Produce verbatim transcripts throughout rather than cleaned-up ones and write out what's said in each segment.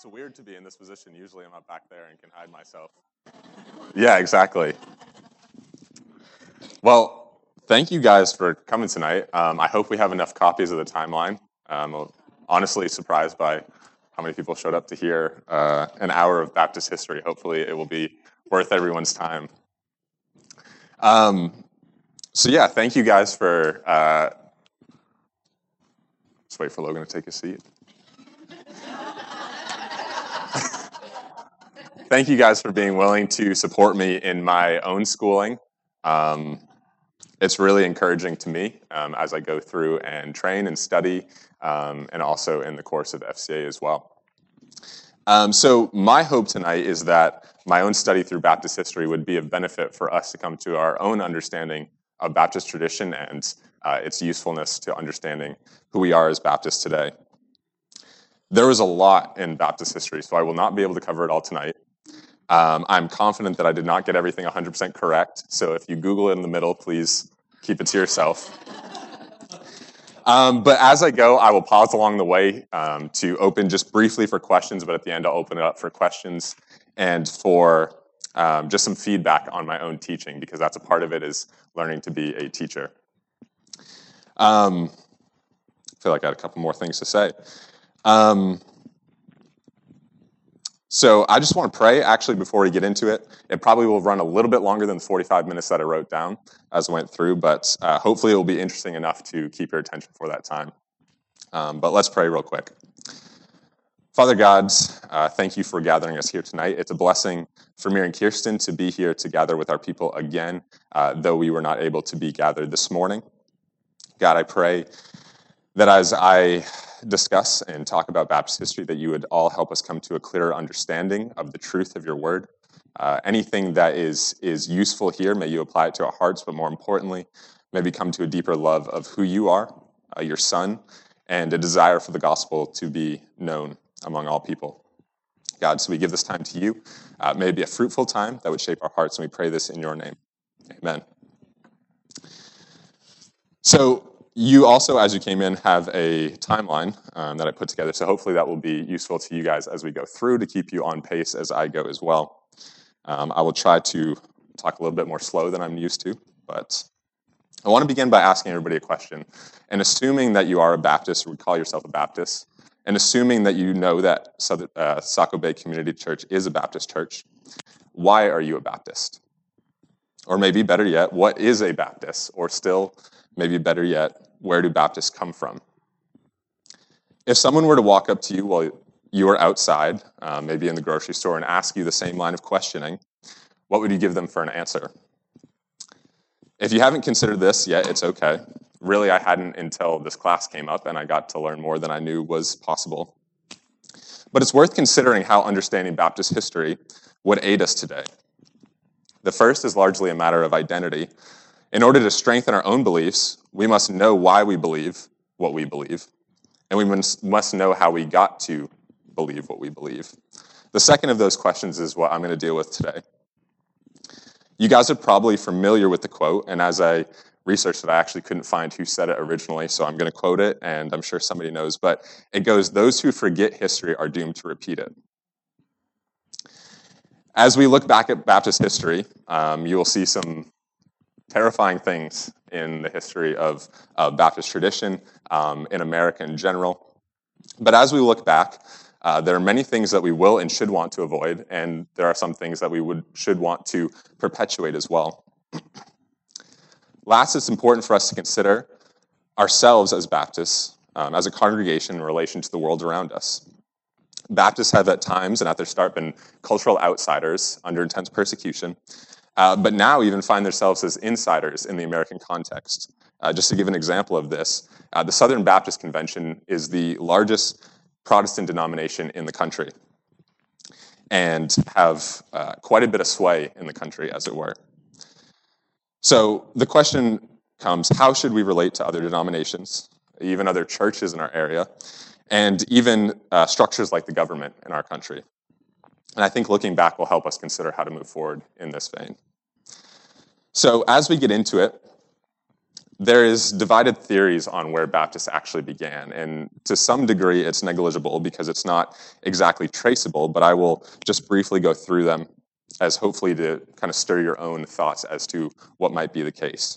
It's weird to be in this position. Usually I'm up back there and can hide myself. Yeah, exactly. Well, thank you guys for coming tonight. Um, I hope we have enough copies of the timeline. Um, I'm honestly surprised by how many people showed up to hear uh, an hour of Baptist history. Hopefully it will be worth everyone's time. Um, so yeah, thank you guys for, uh, let's wait for Logan to take a seat. Thank you guys for being willing to support me in my own schooling. Um, it's really encouraging to me um, as I go through and train and study, um, and also in the course of F C A as well. Um, so my hope tonight is that my own study through Baptist history would be of benefit for us to come to our own understanding of Baptist tradition and uh, its usefulness to understanding who we are as Baptists today. There was a lot in Baptist history, so I will not be able to cover it all tonight. Um, I'm confident that I did not get everything one hundred percent correct, so if you Google it in the middle, please keep it to yourself. Um, but as I go, I will pause along the way um, to open just briefly for questions, but at the end I'll open it up for questions and for um, just some feedback on my own teaching, because that's a part of it, is learning to be a teacher. Um, I feel like I had a couple more things to say. Um, So I just want to pray, actually, before we get into it. It probably will run a little bit longer than the forty-five minutes that I wrote down as I went through, but uh, hopefully it will be interesting enough to keep your attention for that time. Um, but let's pray real quick. Father God, uh, thank you for gathering us here tonight. It's a blessing for me and Kirsten to be here to gather with our people again, uh, though we were not able to be gathered this morning. God, I pray that as I discuss and talk about Baptist history, that you would all help us come to a clearer understanding of the truth of your word. Uh, anything that is is useful here, may you apply it to our hearts, but more importantly, may we come to a deeper love of who you are, uh, your son, and a desire for the gospel to be known among all people. God, so we give this time to you. Uh, may it be a fruitful time that would shape our hearts, and we pray this in your name. Amen. So, you also, as you came in, have a timeline um, that I put together, so hopefully that will be useful to you guys as we go through to keep you on pace as I go as well. Um, I will try to talk a little bit more slow than I'm used to, but I want to begin by asking everybody a question. And assuming that you are a Baptist, or would call yourself a Baptist, and assuming that you know that Southern, uh, Saco Bay Community Church is a Baptist church, why are you a Baptist? Or maybe better yet, what is a Baptist? Or still, maybe better yet, where do Baptists come from? If someone were to walk up to you while you are outside, uh, maybe in the grocery store, and ask you the same line of questioning, what would you give them for an answer? If you haven't considered this yet, it's okay. Really, I hadn't until this class came up, and I got to learn more than I knew was possible. But it's worth considering how understanding Baptist history would aid us today. The first is largely a matter of identity. In order to strengthen our own beliefs, we must know why we believe what we believe, and we must know how we got to believe what we believe. The second of those questions is what I'm going to deal with today. You guys are probably familiar with the quote, and as I researched it, I actually couldn't find who said it originally, so I'm going to quote it, and I'm sure somebody knows, but it goes, "Those who forget history are doomed to repeat it." As we look back at Baptist history, um, you will see some terrifying things in the history of uh, Baptist tradition, um, in America in general. But as we look back, uh, there are many things that we will and should want to avoid, and there are some things that we would should want to perpetuate as well. Last, it's important for us to consider ourselves as Baptists, um, as a congregation in relation to the world around us. Baptists have at times and at their start been cultural outsiders under intense persecution, uh, but now even find themselves as insiders in the American context. Uh, just to give an example of this, uh, the Southern Baptist Convention is the largest Protestant denomination in the country and have uh, quite a bit of sway in the country, as it were. So the question comes, how should we relate to other denominations, even other churches in our area, and even uh, structures like the government in our country? And I think looking back will help us consider how to move forward in this vein. So as we get into it, there is divided theories on where Baptists actually began, and to some degree it's negligible because it's not exactly traceable, but I will just briefly go through them as hopefully to kind of stir your own thoughts as to what might be the case.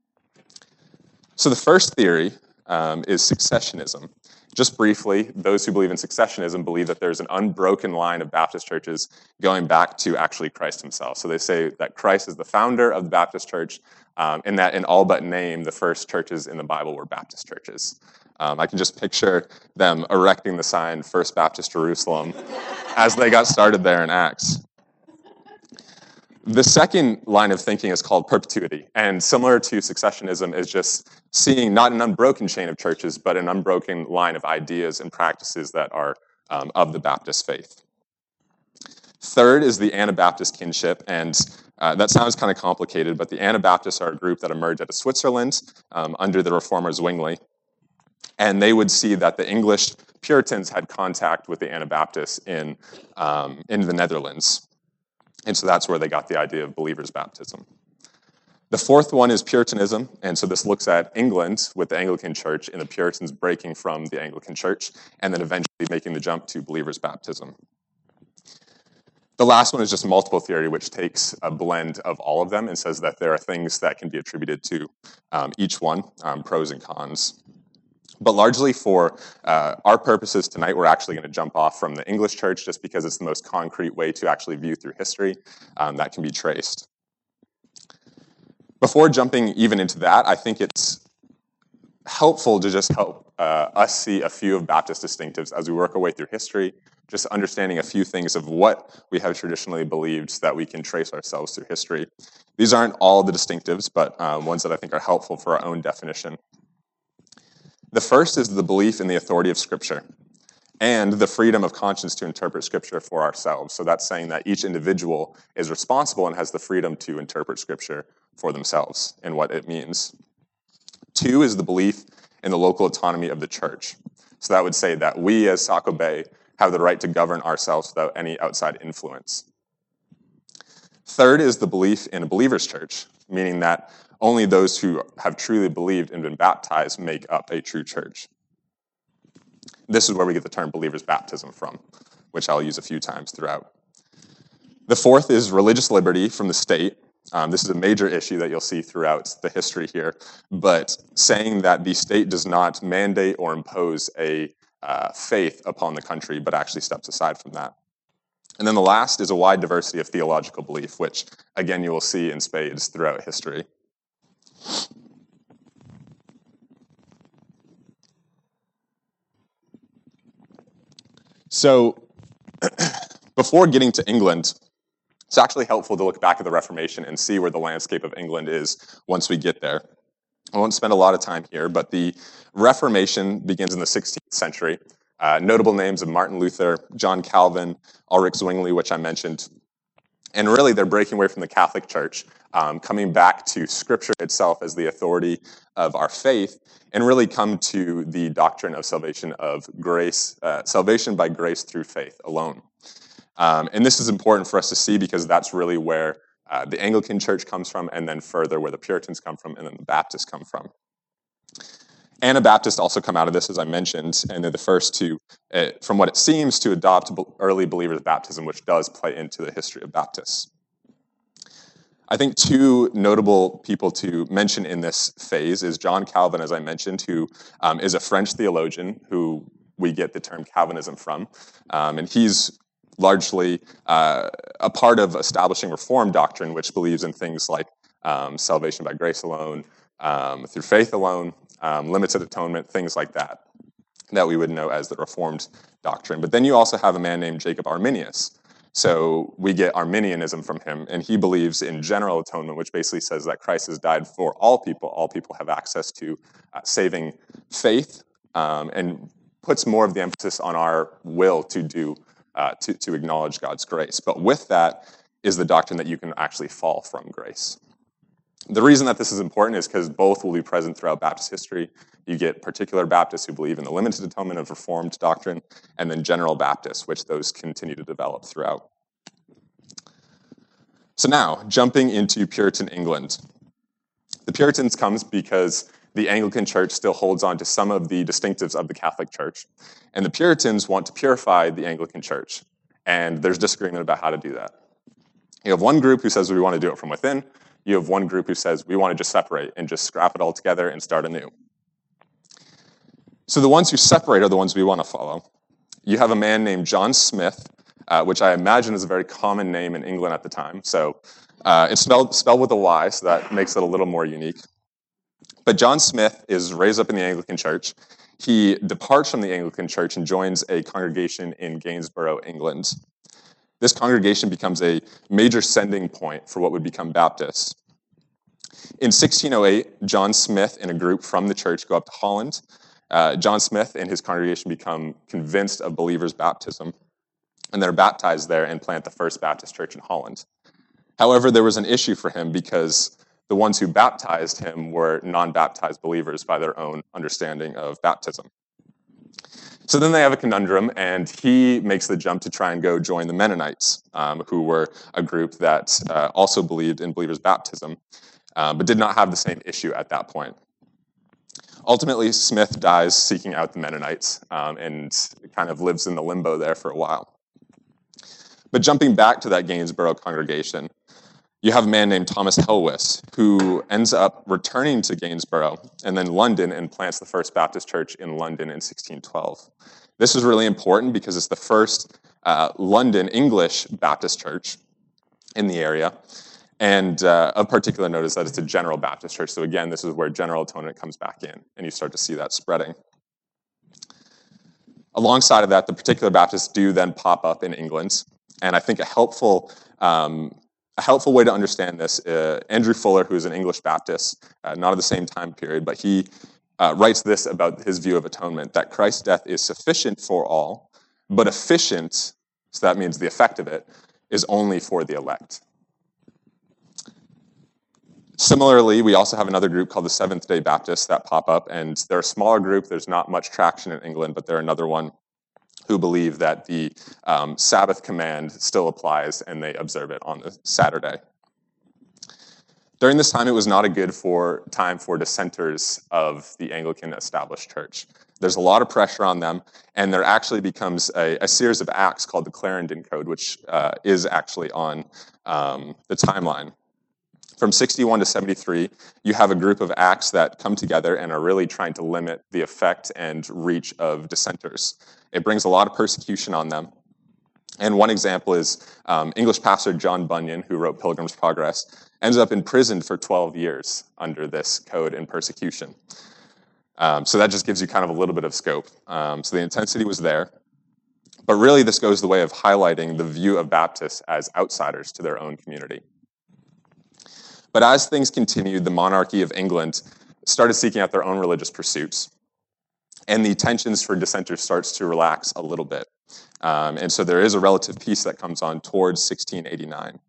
So the first theory um, is successionism. Just briefly, those who believe in successionism believe that there's an unbroken line of Baptist churches going back to actually Christ himself. So they say that Christ is the founder of the Baptist church, um, and that in all but name, the first churches in the Bible were Baptist churches. Um, I can just picture them erecting the sign, First Baptist Jerusalem, as they got started there in Acts. The second line of thinking is called perpetuity, and similar to successionism is just seeing not an unbroken chain of churches, but an unbroken line of ideas and practices that are um, of the Baptist faith. Third is the Anabaptist kinship, and uh, that sounds kind of complicated, but the Anabaptists are a group that emerged out of Switzerland um, under the reformer Zwingli, and they would see that the English Puritans had contact with the Anabaptists in, um, in the Netherlands. And so that's where they got the idea of believers' baptism. The fourth one is Puritanism, and so this looks at England with the Anglican Church and the Puritans breaking from the Anglican Church and then eventually making the jump to believers' baptism. The last one is just multiple theory, which takes a blend of all of them and says that there are things that can be attributed to um, each one, um, pros and cons. But largely for uh, our purposes tonight, we're actually going to jump off from the English church just because it's the most concrete way to actually view through history um, that can be traced. Before jumping even into that, I think it's helpful to just help uh, us see a few of Baptist distinctives as we work our way through history, just understanding a few things of what we have traditionally believed so that we can trace ourselves through history. These aren't all the distinctives, but um, ones that I think are helpful for our own definition. The first is the belief in the authority of Scripture and the freedom of conscience to interpret Scripture for ourselves. So that's saying that each individual is responsible and has the freedom to interpret Scripture for themselves and what it means. Two is the belief in the local autonomy of the church. So that would say that we as Saco Bay have the right to govern ourselves without any outside influence. Third is the belief in a believer's church, meaning that only those who have truly believed and been baptized make up a true church. This is where we get the term believer's baptism from, which I'll use a few times throughout. The fourth is religious liberty from the state. Um, this is a major issue that you'll see throughout the history here, but saying that the state does not mandate or impose a uh, faith upon the country, but actually steps aside from that. And then the last is a wide diversity of theological belief, which, again, you will see in spades throughout history. So, before getting to England, it's actually helpful to look back at the Reformation and see where the landscape of England is once we get there. I won't spend a lot of time here, but the Reformation begins in the sixteenth century. Uh, notable names of Martin Luther, John Calvin, Ulrich Zwingli, which I mentioned. And really, they're breaking away from the Catholic Church, um, coming back to Scripture itself as the authority of our faith, and really come to the doctrine of salvation of grace, uh, salvation by grace through faith alone. Um, and this is important for us to see because that's really where uh, the Anglican Church comes from, and then further where the Puritans come from, and then the Baptists come from. Anabaptists also come out of this, as I mentioned, and they're the first to, uh, from what it seems, to adopt early believers' baptism, which does play into the history of Baptists. I think two notable people to mention in this phase is John Calvin, as I mentioned, who um, is a French theologian who we get the term Calvinism from, um, and he's largely uh, a part of establishing Reformed doctrine, which believes in things like um, salvation by grace alone, um, through faith alone, um, limited atonement, things like that, that we would know as the Reformed doctrine. But then you also have a man named Jacob Arminius. So we get Arminianism from him, and he believes in general atonement, which basically says that Christ has died for all people. All people have access to uh, saving faith, um, and puts more of the emphasis on our will to do Uh, to, to acknowledge God's grace. But with that is the doctrine that you can actually fall from grace. The reason that this is important is because both will be present throughout Baptist history. You get particular Baptists who believe in the limited atonement of Reformed doctrine, and then general Baptists, which those continue to develop throughout. So now, jumping into Puritan England. The Puritans comes because the Anglican Church still holds on to some of the distinctives of the Catholic Church, and the Puritans want to purify the Anglican Church, and there's disagreement about how to do that. You have one group who says we want to do it from within. You have one group who says we want to just separate and just scrap it all together and start anew. So the ones who separate are the ones we want to follow. You have a man named John Smith, uh, which I imagine is a very common name in England at the time. So uh, it's spelled, spelled with a Y, so that makes it a little more unique. But John Smith is raised up in the Anglican Church. He departs from the Anglican Church and joins a congregation in Gainsborough, England. This congregation becomes a major sending point for what would become Baptists. In sixteen oh eight, John Smith and a group from the church go up to Holland. Uh, John Smith and his congregation become convinced of believers' baptism, and they're baptized there and plant the first Baptist church in Holland. However, there was an issue for him because the ones who baptized him were non-baptized believers by their own understanding of baptism. So then they have a conundrum, and he makes the jump to try and go join the Mennonites, um, who were a group that uh, also believed in believers' baptism, uh, but did not have the same issue at that point. Ultimately, Smith dies seeking out the Mennonites um, and kind of lives in the limbo there for a while. But jumping back to that Gainsborough congregation, you have a man named Thomas Helwys who ends up returning to Gainsborough and then London and plants the first Baptist church in London in sixteen twelve. This is really important because it's the first uh, London English Baptist church in the area. And uh, of particular note is that it's a General Baptist church. So again, this is where General Atonement comes back in, and you start to see that spreading. Alongside of that, the particular Baptists do then pop up in England. And I think a helpful um, a helpful way to understand this, uh, Andrew Fuller, who is an English Baptist, uh, not at the same time period, but he uh, writes this about his view of atonement, that Christ's death is sufficient for all, but efficient, so that means the effect of it, is only for the elect. Similarly, we also have another group called the Seventh-day Baptists that pop up, and they're a smaller group. There's not much traction in England, but they're another one who believe that the um, Sabbath command still applies, and they observe it on the Saturday. During this time, it was not a good for time for dissenters of the Anglican established church. There's a lot of pressure on them, and there actually becomes a, a series of acts called the Clarendon Code, which uh, is actually on um, the timeline. From sixty-one to seventy-three, you have a group of acts that come together and are really trying to limit the effect and reach of dissenters. It brings a lot of persecution on them. And one example is um, English pastor John Bunyan, who wrote Pilgrim's Progress, ends up imprisoned for twelve years under this code and persecution. Um, so that just gives you kind of a little bit of scope. Um, so the intensity was there. But really, this goes the way of highlighting the view of Baptists as outsiders to their own community. But as things continued, the monarchy of England started seeking out their own religious pursuits. And the tensions for dissenters starts to relax a little bit. Um, and so there is a relative peace that comes on towards sixteen eighty-nine.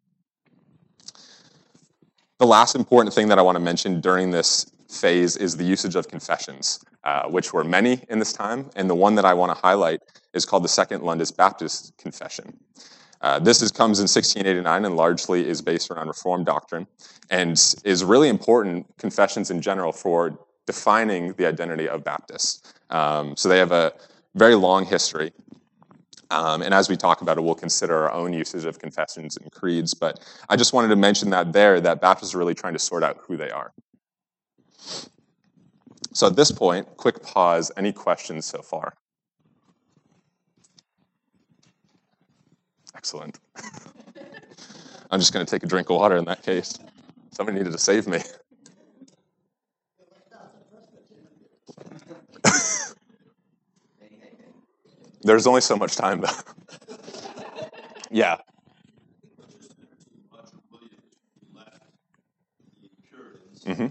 The last important thing that I want to mention during this phase is the usage of confessions, uh, which were many in this time. And the one that I want to highlight is called the Second London Baptist Confession. Uh, this is, comes in sixteen eighty-nine and largely is based around Reformed doctrine and is really important, confessions in general, for defining the identity of Baptists. Um, so they have a very long history. Um, and as we talk about it, we'll consider our own usage of confessions and creeds. But I just wanted to mention that there, that Baptists are really trying to sort out who they are. So at this point, quick pause. Any questions so far? Excellent. I'm just going to take a drink of water in that case. Somebody needed to save me. There's only so much time, though. Yeah. Mm-hmm.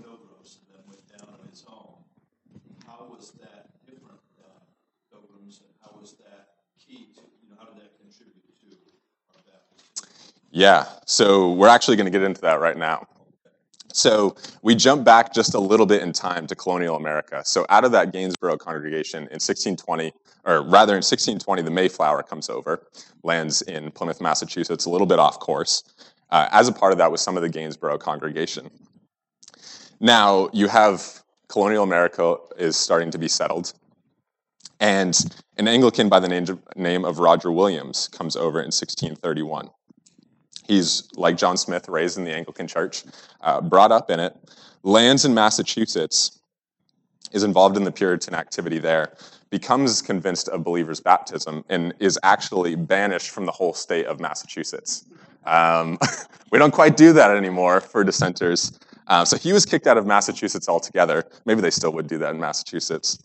Yeah, so we're actually going to get into that right now. So we jump back just a little bit in time to colonial America. So out of that Gainsborough congregation in sixteen twenty, or rather in sixteen twenty, the Mayflower comes over, lands in Plymouth, Massachusetts, a little bit off course. Uh, as a part of that was some of the Gainsborough congregation. Now, you have colonial America is starting to be settled, and an Anglican by the name of, name of Roger Williams comes over in sixteen thirty-one. He's, like John Smith, raised in the Anglican Church, uh, brought up in it, lands in Massachusetts, is involved in the Puritan activity there, becomes convinced of believers' baptism, and is actually banished from the whole state of Massachusetts. Um, we don't quite do that anymore for dissenters. Uh, so he was kicked out of Massachusetts altogether. Maybe they still would do that in Massachusetts.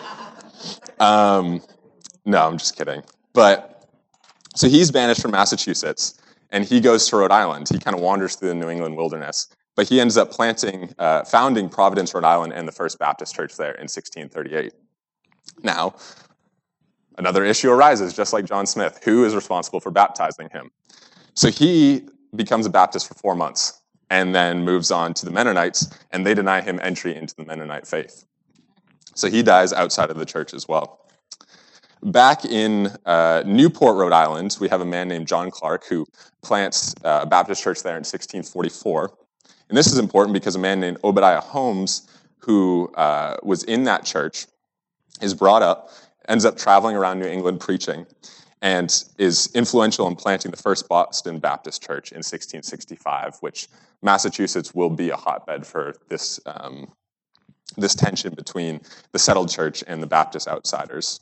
Um, no, I'm just kidding. But so he's banished from Massachusetts, and he goes to Rhode Island. He kind of wanders through the New England wilderness, but he ends up planting, uh, founding Providence, Rhode Island, and the First Baptist Church there in sixteen thirty-eight. Now, another issue arises, just like John Smith. Who is responsible for baptizing him? So he becomes a Baptist for four months, and then moves on to the Mennonites, and they deny him entry into the Mennonite faith. So he dies outside of the church as well. Back in uh, Newport, Rhode Island, we have a man named John Clark who plants uh, a Baptist church there in sixteen forty-four. And this is important because a man named Obadiah Holmes, who uh, was in that church, is brought up, ends up traveling around New England preaching, and is influential in planting the first Boston Baptist Church in sixteen sixty-five, which Massachusetts will be a hotbed for this, um, this tension between the settled church and the Baptist outsiders.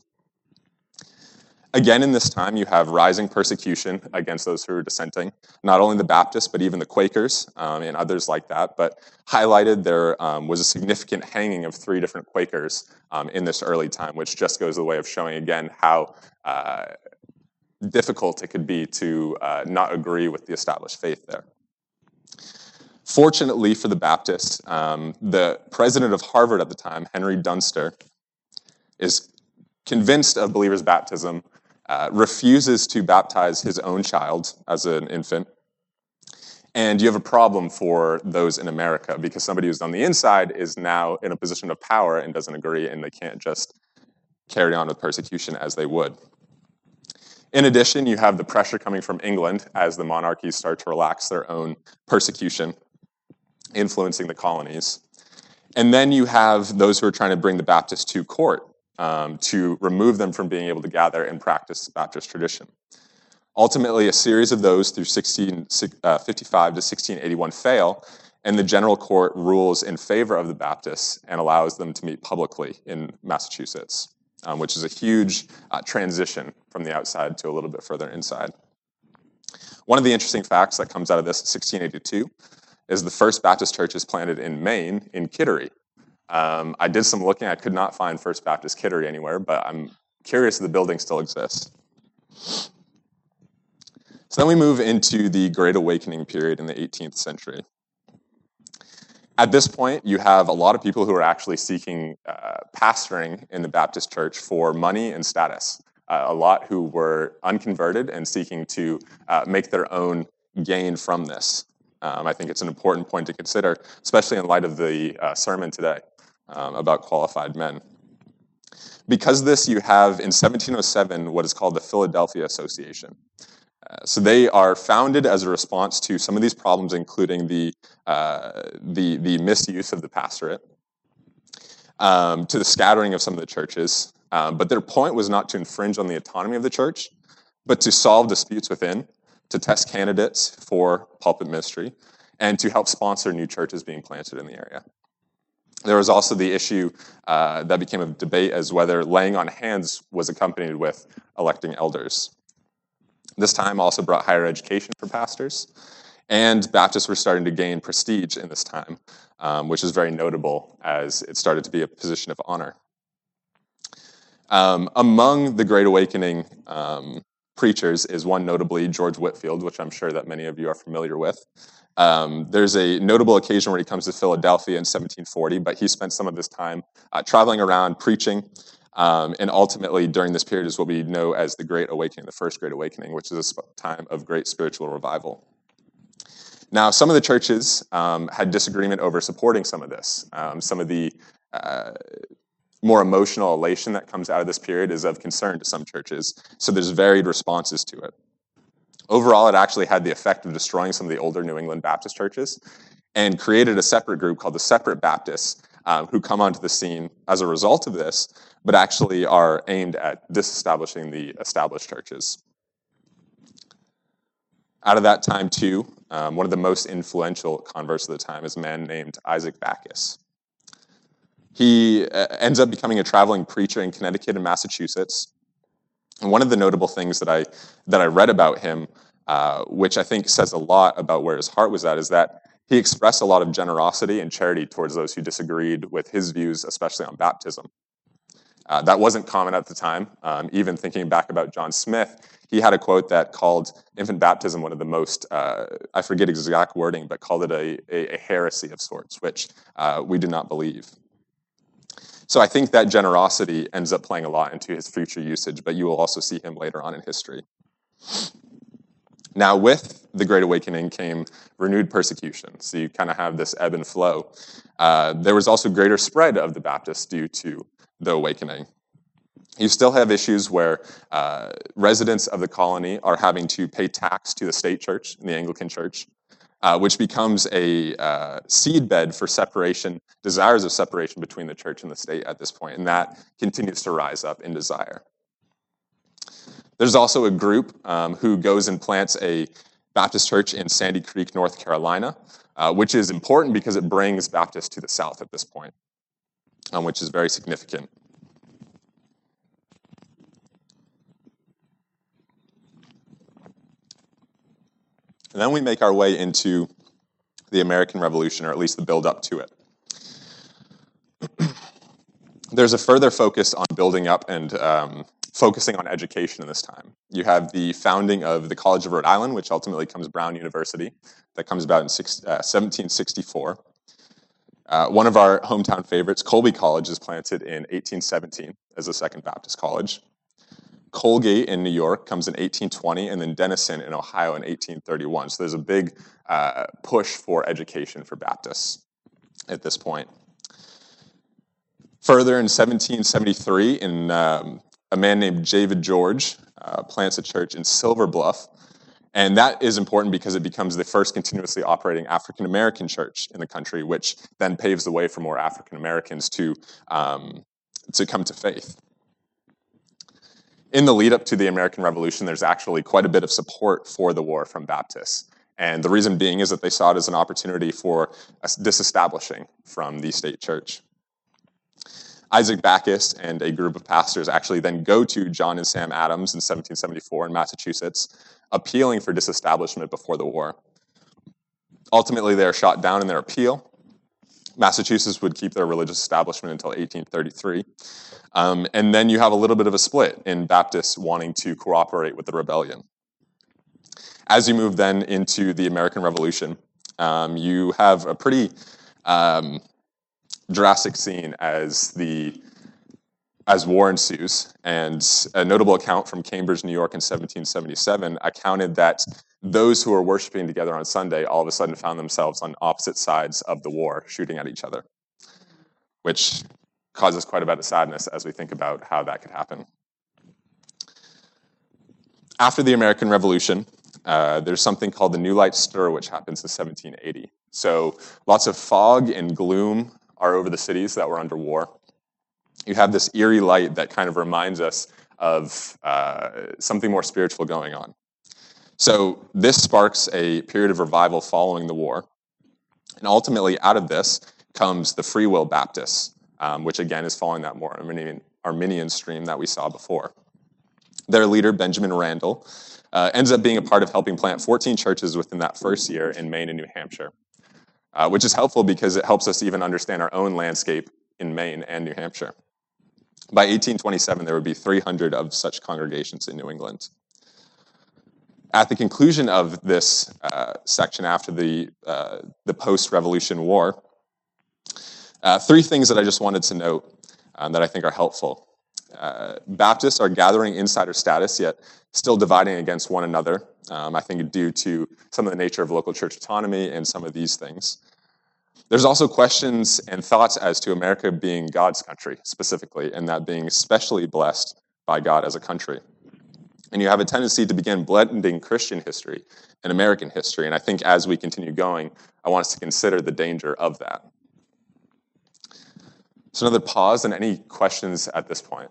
Again, in this time, you have rising persecution against those who are dissenting, not only the Baptists, but even the Quakers um, and others like that. But highlighted, there um, was a significant hanging of three different Quakers um, in this early time, which just goes the way of showing, again, how uh, difficult it could be to uh, not agree with the established faith there. Fortunately for the Baptists, um, the president of Harvard at the time, Henry Dunster, is convinced of believers' baptism, uh, refuses to baptize his own child as an infant, and you have a problem for those in America because somebody who's on the inside is now in a position of power and doesn't agree, and they can't just carry on with persecution as they would. In addition, you have the pressure coming from England as the monarchies start to relax their own persecution, influencing the colonies. And then you have those who are trying to bring the Baptists to court um, to remove them from being able to gather and practice Baptist tradition. Ultimately, a series of those through sixteen fifty-five to sixteen eighty-one fail, and the general court rules in favor of the Baptists and allows them to meet publicly in Massachusetts, um, which is a huge uh, transition from the outside to a little bit further inside. One of the interesting facts that comes out of this in sixteen eighty-two is the first Baptist church is planted in Maine, in Kittery. Um, I did some looking. I could not find First Baptist Kittery anywhere, but I'm curious if the building still exists. So then we move into the Great Awakening period in the eighteenth century. At this point, you have a lot of people who are actually seeking uh, pastoring in the Baptist church for money and status. Uh, a lot who were unconverted and seeking to uh, make their own gain from this. Um, I think it's an important point to consider, especially in light of the uh, sermon today um, about qualified men. Because of this, you have in seventeen oh seven what is called the Philadelphia Association. Uh, so they are founded as a response to some of these problems, including the uh, the, the misuse of the pastorate, um, to the scattering of some of the churches. Um, but their point was not to infringe on the autonomy of the church, but to solve disputes within, to test candidates for pulpit ministry, and to help sponsor new churches being planted in the area. There was also the issue uh, that became a debate as whether laying on hands was accompanied with electing elders. This time also brought higher education for pastors, and Baptists were starting to gain prestige in this time, um, which is very notable as it started to be a position of honor. Um, among the Great Awakening um, preachers is one notably George Whitefield, which I'm sure that many of you are familiar with. Um, there's a notable occasion where he comes to Philadelphia in seventeen forty, but he spent some of this time uh, traveling around preaching, um, and ultimately during this period is what we know as the Great Awakening, the First Great Awakening, which is a time of great spiritual revival. Now, some of the churches um, had disagreement over supporting some of this. Um, some of the uh, more emotional elation that comes out of this period is of concern to some churches, so there's varied responses to it. Overall, it actually had the effect of destroying some of the older New England Baptist churches and created a separate group called the Separate Baptists, um, who come onto the scene as a result of this, but actually are aimed at disestablishing the established churches. Out of that time, too, um, one of the most influential converts of the time is a man named Isaac Backus. He uh, ends up becoming a traveling preacher in Connecticut and Massachusetts. And one of the notable things that I that I read about him, uh, which I think says a lot about where his heart was at, is that he expressed a lot of generosity and charity towards those who disagreed with his views, especially on baptism. Uh, that wasn't common at the time. Um, even thinking back about John Smith, he had a quote that called infant baptism one of the most, uh, I forget exact wording, but called it a, a, a heresy of sorts, which uh, we do not believe. So I think that generosity ends up playing a lot into his future usage, but you will also see him later on in history. Now, with the Great Awakening came renewed persecution. So you kind of have this ebb and flow. Uh, there was also greater spread of the Baptists due to the Awakening. You still have issues where uh, residents of the colony are having to pay tax to the state church and the Anglican Church, uh, which becomes a uh, seedbed for separation, desires of separation between the church and the state at this point, and that continues to rise up in desire. There's also a group um, who goes and plants a Baptist church in Sandy Creek, North Carolina, uh, which is important because it brings Baptists to the south at this point, um, which is very significant. And then we make our way into the American Revolution, or at least the build-up to it. There's a further focus on building up and um, focusing on education in this time. You have the founding of the College of Rhode Island, which ultimately becomes Brown University. That comes about in six, uh, seventeen sixty-four. Uh, one of our hometown favorites, Colby College, is planted in eighteen seventeen as the Second Baptist College. Colgate in New York comes in eighteen twenty, and then Denison in Ohio in eighteen thirty-one. So there's a big uh, push for education for Baptists at this point. Further, in seventeen seventy-three, in, um, a man named David George uh, plants a church in Silver Bluff, and that is important because it becomes the first continuously operating African-American church in the country, which then paves the way for more African-Americans to, um, to come to faith. In the lead up to the American Revolution, there's actually quite a bit of support for the war from Baptists. And the reason being is that they saw it as an opportunity for disestablishing from the state church. Isaac Backus and a group of pastors actually then go to John and Sam Adams in seventeen seventy-four in Massachusetts, appealing for disestablishment before the war. Ultimately, they are shot down in their appeal. Massachusetts would keep their religious establishment until eighteen thirty-three. Um, and then you have a little bit of a split in Baptists wanting to cooperate with the rebellion. As you move then into the American Revolution, um, you have a pretty um, drastic scene as the as war ensues. And a notable account from Cambridge, New York in seventeen seventy-seven accounted that those who were worshiping together on Sunday all of a sudden found themselves on opposite sides of the war, shooting at each other, which causes quite a bit of sadness as we think about how that could happen. After the American Revolution, uh, there's something called the New Light Stir, which happens in seventeen eighty. So lots of fog and gloom are over the cities that were under war. You have this eerie light that kind of reminds us of uh, something more spiritual going on. So this sparks a period of revival following the war. And ultimately, out of this comes the Free Will Baptists, um, which again is following that more Arminian, Arminian stream that we saw before. Their leader, Benjamin Randall, uh, ends up being a part of helping plant fourteen churches within that first year in Maine and New Hampshire, uh, which is helpful because it helps us even understand our own landscape in Maine and New Hampshire. By eighteen twenty-seven, there would be three hundred of such congregations in New England. At the conclusion of this uh, section after the, uh, the post-Revolution War, uh, three things that I just wanted to note um, that I think are helpful. Uh, Baptists are gathering insider status, yet still dividing against one another, um, I think due to some of the nature of local church autonomy and some of these things. There's also questions and thoughts as to America being God's country, specifically, and that being especially blessed by God as a country. And you have a tendency to begin blending Christian history and American history. And I think as we continue going, I want us to consider the danger of that. So another pause, and any questions at this point?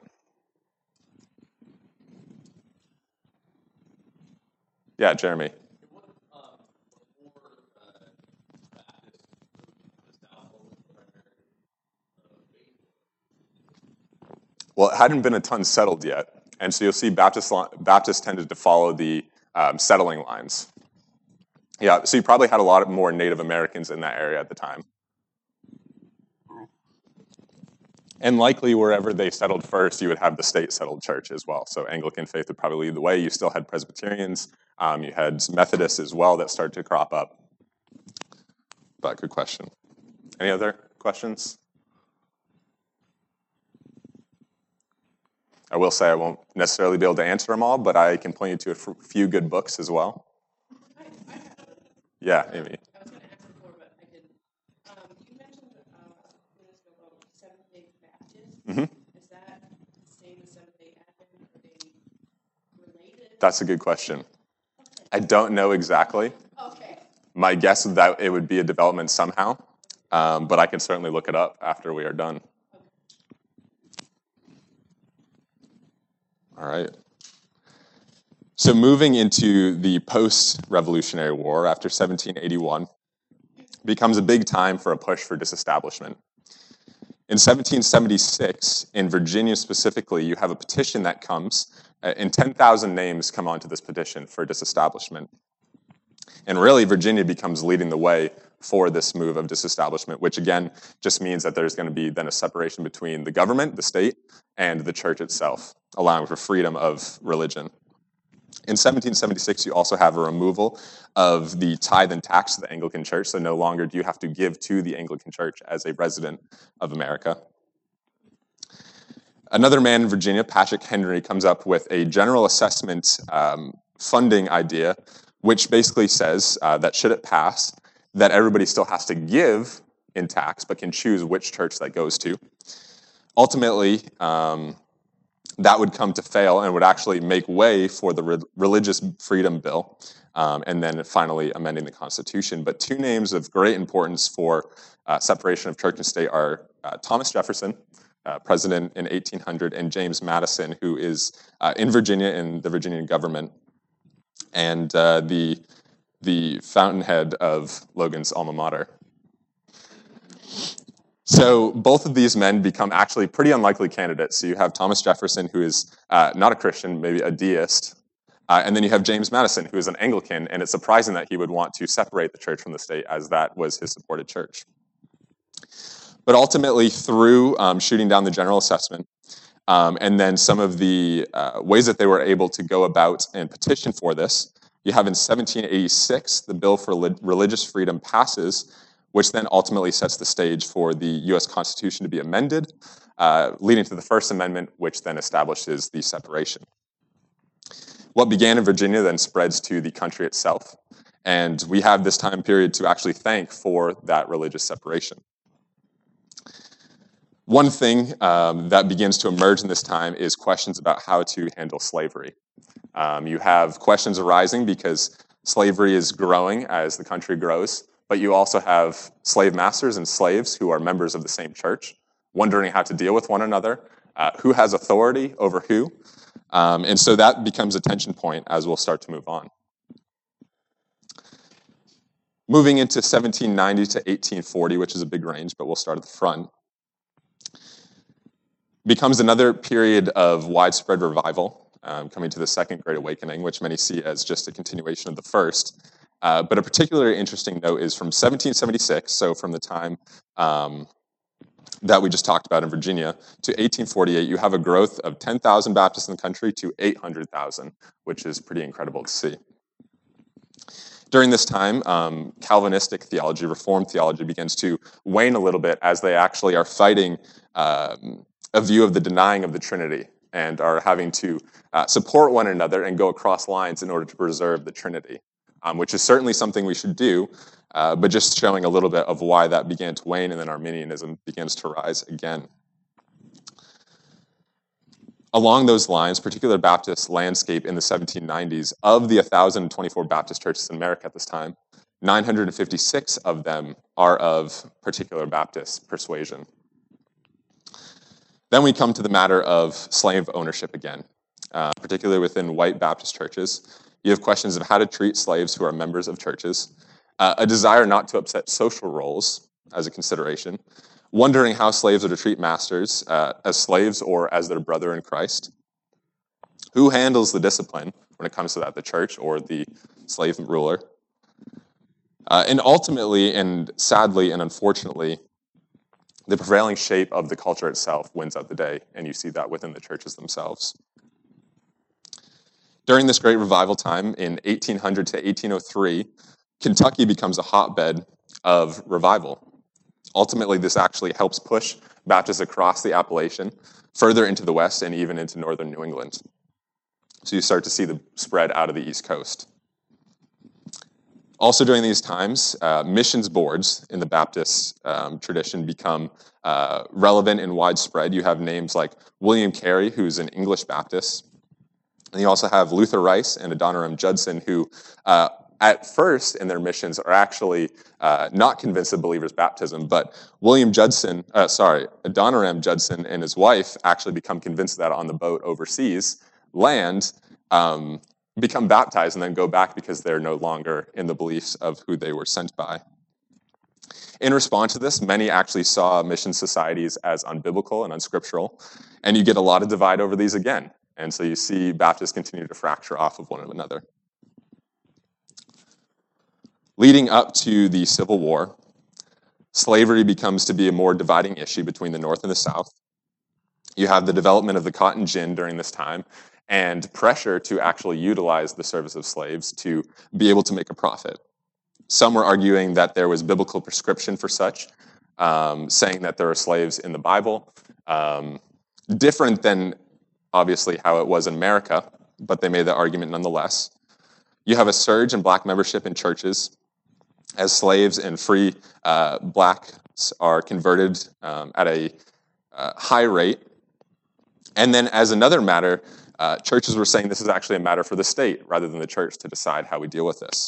Yeah, Jeremy. Well, it hadn't been a ton settled yet. And so you'll see Baptist, Baptists tended to follow the um, settling lines. Yeah, so you probably had a lot more Native Americans in that area at the time. And likely wherever they settled first, you would have the state-settled church as well. So Anglican faith would probably lead the way. You still had Presbyterians. Um, you had Methodists as well that started to crop up. But good question. Any other questions? I will say I won't necessarily be able to answer them all, but I can point you to a f- few good books as well. I, I have a, Yeah, Amy. I was going to ask before, but I didn't. Um, you mentioned uh, minutes ago about Seventh-day Baptist. Mm-hmm. Is that the same as Seventh-day Advent? Are they related? That's a good question. Okay. I don't know exactly. Okay. My guess is that it would be a development somehow, um, but I can certainly look it up after we are done. All right. So moving into the post-Revolutionary War after seventeen eighty-one becomes a big time for a push for disestablishment. In seventeen seventy-six, in Virginia specifically, you have a petition that comes, uh, and ten thousand names come onto this petition for disestablishment. And really, Virginia becomes leading the way for this move of disestablishment, which again just means that there's going to be then a separation between the government, the state, and the church itself, allowing for freedom of religion. In seventeen seventy-six, you also have a removal of the tithe and tax to the Anglican Church, so no longer do you have to give to the Anglican Church as a resident of America. Another man in Virginia, Patrick Henry, comes up with a general assessment um, funding idea, which basically says uh, that should it pass, that everybody still has to give in tax, but can choose which church that goes to. Ultimately, um, that would come to fail and would actually make way for the Re- Religious Freedom Bill, um, and then finally amending the Constitution. But two names of great importance for uh, separation of church and state are uh, Thomas Jefferson, uh, president in eighteen hundred, and James Madison, who is uh, in Virginia in the Virginian government, and uh, the, the fountainhead of Logan's alma mater. So both of these men become actually pretty unlikely candidates. So you have Thomas Jefferson, who is uh, not a Christian, maybe a deist, uh, and then you have James Madison, who is an Anglican, and it's surprising that he would want to separate the church from the state, as that was his supported church. But ultimately, through um, shooting down the general assessment, um, and then some of the uh, ways that they were able to go about and petition for this, you have in seventeen eighty-six, the Bill for Religious Freedom passes, which then ultimately sets the stage for the U S Constitution to be amended, uh, leading to the First Amendment, which then establishes the separation. What began in Virginia then spreads to the country itself, and we have this time period to actually thank for that religious separation. One thing um, that begins to emerge in this time is questions about how to handle slavery. Um, you have questions arising because slavery is growing as the country grows, but you also have slave masters and slaves who are members of the same church, wondering how to deal with one another, uh, who has authority over who. Um, and so that becomes a tension point as we'll start to move on. Moving into seventeen ninety to eighteen forty, which is a big range, but we'll start at the front, becomes another period of widespread revival, um, coming to the Second Great Awakening, which many see as just a continuation of the first. Uh, but a particularly interesting note is from seventeen seventy-six, so from the time um, that we just talked about in Virginia, to eighteen forty-eight, you have a growth of ten thousand Baptists in the country to eight hundred thousand, which is pretty incredible to see. During this time, um, Calvinistic theology, Reformed theology, begins to wane a little bit as they actually are fighting um, a view of the denying of the Trinity and are having to uh, support one another and go across lines in order to preserve the Trinity. Um, which is certainly something we should do, uh, but just showing a little bit of why that began to wane and then Arminianism begins to rise again. Along those lines, particular Baptist landscape in the seventeen nineties, of the one thousand twenty-four Baptist churches in America at this time, nine hundred fifty-six of them are of particular Baptist persuasion. Then we come to the matter of slave ownership again, uh, particularly within white Baptist churches. You have questions of how to treat slaves who are members of churches, uh, a desire not to upset social roles as a consideration, wondering how slaves are to treat masters uh, as slaves or as their brother in Christ. Who handles the discipline when it comes to that, the church or the slave ruler? Uh, and ultimately, and sadly and unfortunately, the prevailing shape of the culture itself wins out the day, and you see that within the churches themselves. During this great revival time in eighteen hundred to eighteen oh three, Kentucky becomes a hotbed of revival. Ultimately, this actually helps push Baptists across the Appalachian, further into the West, and even into northern New England. So you start to see the spread out of the East Coast. Also during these times, uh, missions boards in the Baptist um, tradition become uh, relevant and widespread. You have names like William Carey, who's an English Baptist, and you also have Luther Rice and Adoniram Judson, who uh, at first in their missions are actually uh, not convinced of believers' baptism, but William Judson, uh, sorry, Adoniram Judson and his wife actually become convinced of that on the boat overseas, land, um, become baptized, and then go back because they're no longer in the beliefs of who they were sent by. In response to this, many actually saw mission societies as unbiblical and unscriptural, and you get a lot of divide over these again. And so you see Baptists continue to fracture off of one another. Leading up to the Civil War, slavery becomes to be a more dividing issue between the North and the South. You have the development of the cotton gin during this time, and pressure to actually utilize the service of slaves to be able to make a profit. Some were arguing that there was biblical prescription for such, um, saying that there are slaves in the Bible, um, different than obviously how it was in America, but they made the argument nonetheless. You have a surge in black membership in churches as slaves and free uh, blacks are converted um, at a uh, high rate. And then as another matter, uh, churches were saying this is actually a matter for the state rather than the church to decide how we deal with this.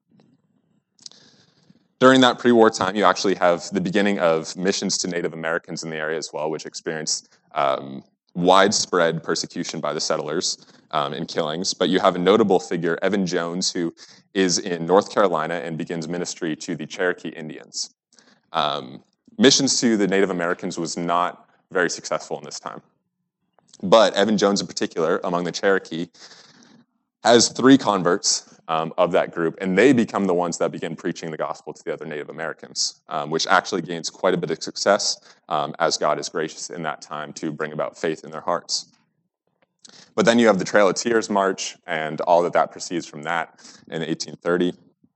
During that pre-war time, you actually have the beginning of missions to Native Americans in the area as well, which experienced um, widespread persecution by the settlers um, and killings. But you have a notable figure, Evan Jones, who is in North Carolina and begins ministry to the Cherokee Indians. Um, missions to the Native Americans was not very successful in this time. But Evan Jones in particular, among the Cherokee, has three converts um, of that group, and they become the ones that begin preaching the gospel to the other Native Americans, um, which actually gains quite a bit of success um, as God is gracious in that time to bring about faith in their hearts. But then you have the Trail of Tears March and all that that proceeds from that in eighteen thirty.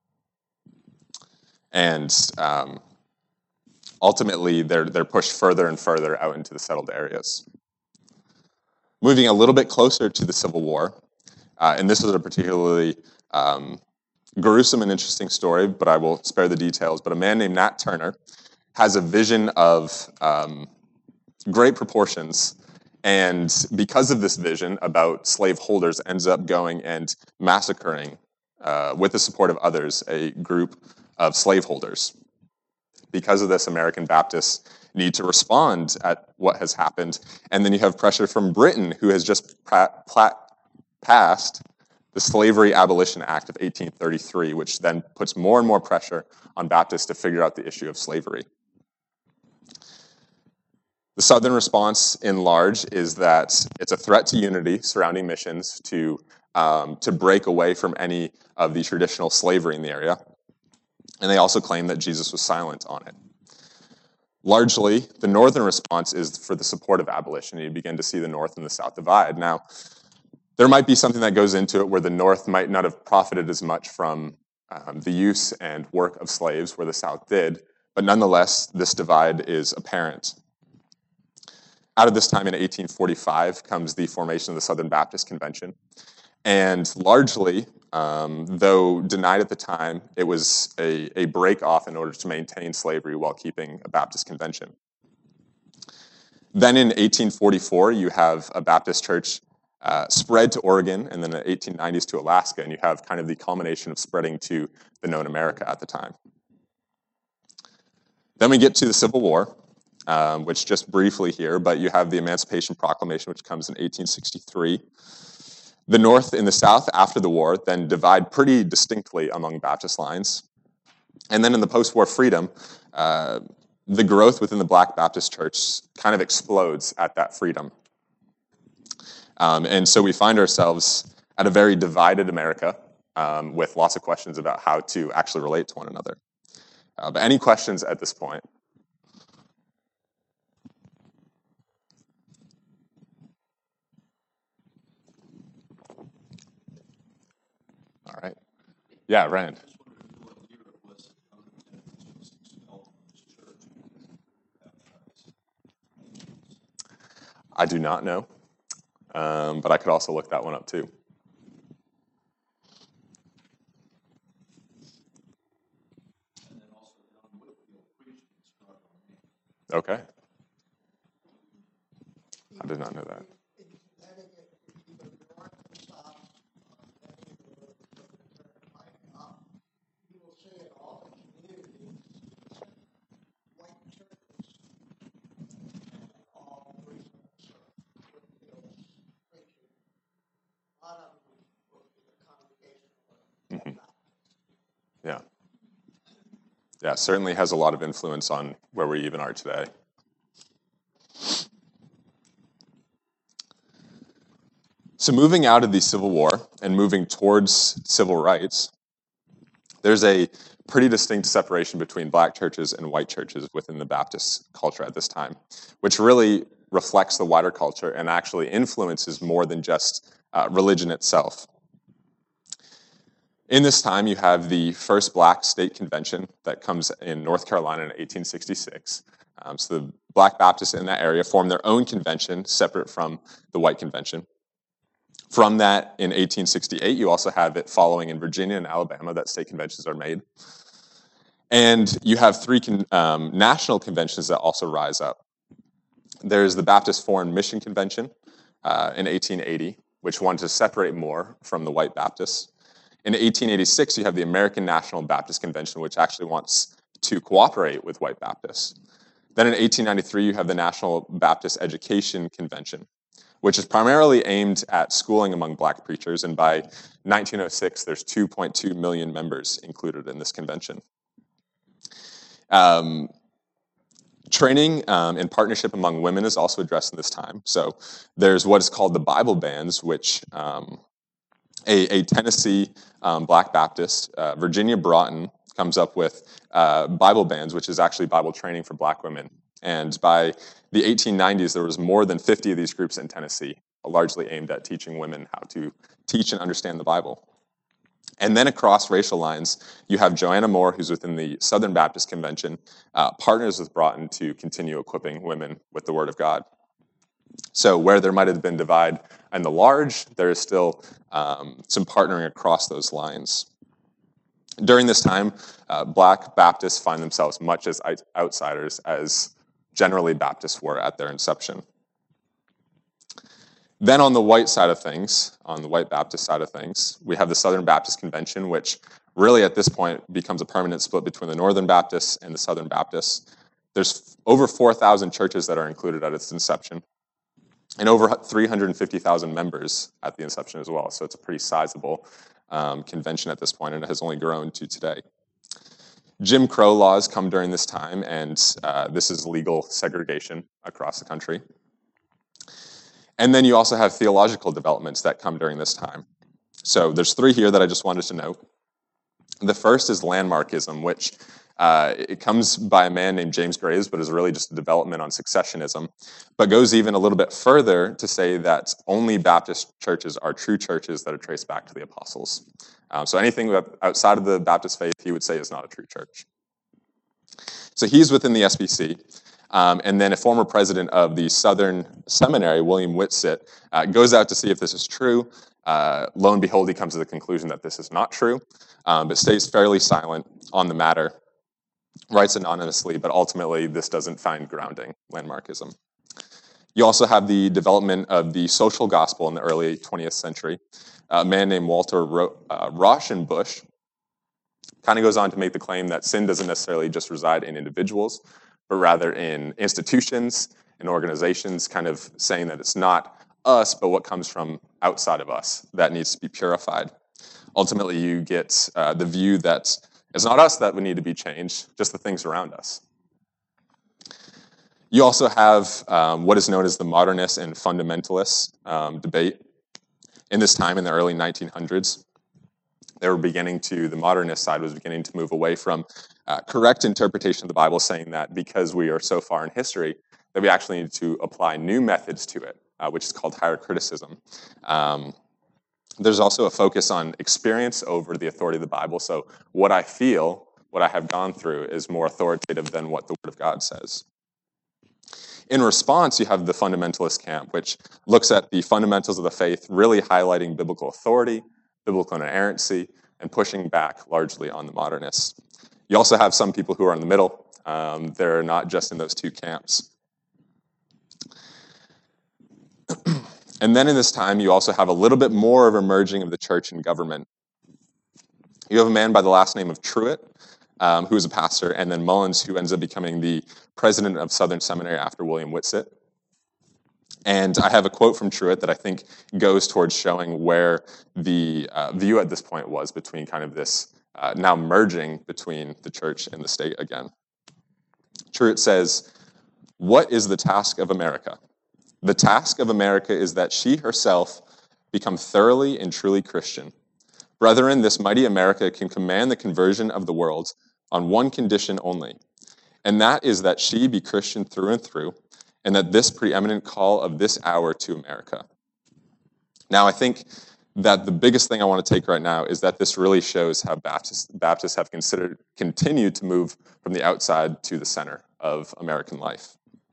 And um, ultimately, they're, they're pushed further and further out into the settled areas. Moving a little bit closer to the Civil War, uh, and this is a particularly um, gruesome and interesting story, but I will spare the details. But a man named Nat Turner has a vision of um, great proportions, and because of this vision about slaveholders, ends up going and massacring, uh, with the support of others, a group of slaveholders. Because of this, American Baptists need to respond at what has happened. And then you have pressure from Britain, who has just pra- pla- passed the Slavery Abolition Act of eighteen thirty-three, which then puts more and more pressure on Baptists to figure out the issue of slavery. The Southern response, in large, is that it's a threat to unity surrounding missions to, um, to break away from any of the traditional slavery in the area. And they also claim that Jesus was silent on it. Largely, the Northern response is for the support of abolition. You begin to see the North and the South divide. Now, there might be something that goes into it where the North might not have profited as much from um, the use and work of slaves where the South did, but nonetheless, this divide is apparent. Out of this time in eighteen forty-five comes the formation of the Southern Baptist Convention. And largely, um, though denied at the time, it was a, a break off in order to maintain slavery while keeping a Baptist convention. Then in eighteen forty-four, you have a Baptist church uh, spread to Oregon, and then in the eighteen nineties to Alaska, and you have kind of the culmination of spreading to the known America at the time. Then we get to the Civil War, um, which just briefly here, but you have the Emancipation Proclamation, which comes in eighteen sixty-three. The North and the South after the war then divide pretty distinctly among Baptist lines. And then in the post-war freedom, uh, the growth within the Black Baptist Church kind of explodes at that freedom. Um, and so we find ourselves at a very divided America um, with lots of questions about how to actually relate to one another. Uh, but any questions at this point? All right. Yeah, Rand. I do not know, um, but I could also look that one up too. Okay. I did not know that. Mm-hmm. Yeah. Yeah, certainly has a lot of influence on where we even are today. So moving out of the Civil War and moving towards civil rights, there's a pretty distinct separation between Black churches and white churches within the Baptist culture at this time, which really reflects the wider culture and actually influences more than just uh, religion itself. In this time, you have the first Black state convention that comes in North Carolina in eighteen sixty-six. Um, so the Black Baptists in that area form their own convention separate from the white convention. From that, in eighteen sixty-eight, you also have it following in Virginia and Alabama that state conventions are made. And you have three con- um, national conventions that also rise up. There's the Baptist Foreign Mission Convention uh, in eighteen eighty, which wanted to separate more from the white Baptists. In eighteen eighty-six, you have the American National Baptist Convention, which actually wants to cooperate with white Baptists. Then in eighteen ninety-three, you have the National Baptist Education Convention, which is primarily aimed at schooling among Black preachers, and by nineteen oh six, there's two point two million members included in this convention. Um, training um, and partnership among women is also addressed in this time. So there's what is called the Bible Bands, which um, a, a Tennessee um, Black Baptist, uh, Virginia Broughton, comes up with uh, Bible Bands, which is actually Bible training for Black women. And by the eighteen nineties, there was more than fifty of these groups in Tennessee, largely aimed at teaching women how to teach and understand the Bible. And then across racial lines, you have Joanna Moore, who's within the Southern Baptist Convention, uh, partners with Broughton to continue equipping women with the Word of God. So where there might have been divide in the large, there is still um, some partnering across those lines. During this time, uh, Black Baptists find themselves much as outsiders as generally Baptists were at their inception. Then on the white side of things, on the white Baptist side of things, we have the Southern Baptist Convention, which really at this point becomes a permanent split between the Northern Baptists and the Southern Baptists. There's over four thousand churches that are included at its inception, and over three hundred fifty thousand members at the inception as well. So it's a pretty sizable um, convention at this point, and it has only grown to today. Jim Crow laws come during this time, and uh, this is legal segregation across the country. And then you also have theological developments that come during this time. So there's three here that I just wanted to note. The first is landmarkism, which uh, it comes by a man named James Graves, but is really just a development on successionism, but goes even a little bit further to say that only Baptist churches are true churches that are traced back to the apostles. Um, so anything outside of the Baptist faith, he would say is not a true church. So he's within the S B C. Um, and then a former president of the Southern Seminary, William Whitsitt, uh, goes out to see if this is true. Uh, lo and behold, he comes to the conclusion that this is not true, um, but stays fairly silent on the matter, writes anonymously, but ultimately this doesn't find grounding, landmarkism. You also have the development of the social gospel in the early twentieth century. A man named Walter Ro- uh, Rauschenbusch kind of goes on to make the claim that sin doesn't necessarily just reside in individuals, but rather in institutions and organizations, kind of saying that it's not us, but what comes from outside of us that needs to be purified. Ultimately, you get uh, the view that it's not us that would need to be changed, just the things around us. You also have um, what is known as the modernist and fundamentalist um, debate. In this time, in the early nineteen hundreds, they were beginning to, the modernist side was beginning to move away from uh, correct interpretation of the Bible, saying that because we are so far in history, that we actually need to apply new methods to it, uh, which is called higher criticism. Um, there's also a focus on experience over the authority of the Bible. So what I feel, what I have gone through, is more authoritative than what the Word of God says. In response, you have the fundamentalist camp, which looks at the fundamentals of the faith, really highlighting biblical authority, biblical inerrancy, and pushing back largely on the modernists. You also have some people who are in the middle. Um, they're not just in those two camps. And then in this time, you also have a little bit more of a merging of the church and government. You have a man by the last name of Truett, um, who is a pastor, and then Mullins, who ends up becoming the president of Southern Seminary after William Whitsitt. And I have a quote from Truett that I think goes towards showing where the uh, view at this point was between kind of this uh, now merging between the church and the state again. Truett says, "What is the task of America? The task of America is that she herself become thoroughly and truly Christian. Brethren, this mighty America can command the conversion of the world on one condition only, and that is that she be Christian through and through, and that this preeminent call of this hour to America." Now, I think that the biggest thing I want to take right now is that this really shows how Baptists, Baptists have considered continued to move from the outside to the center of American life.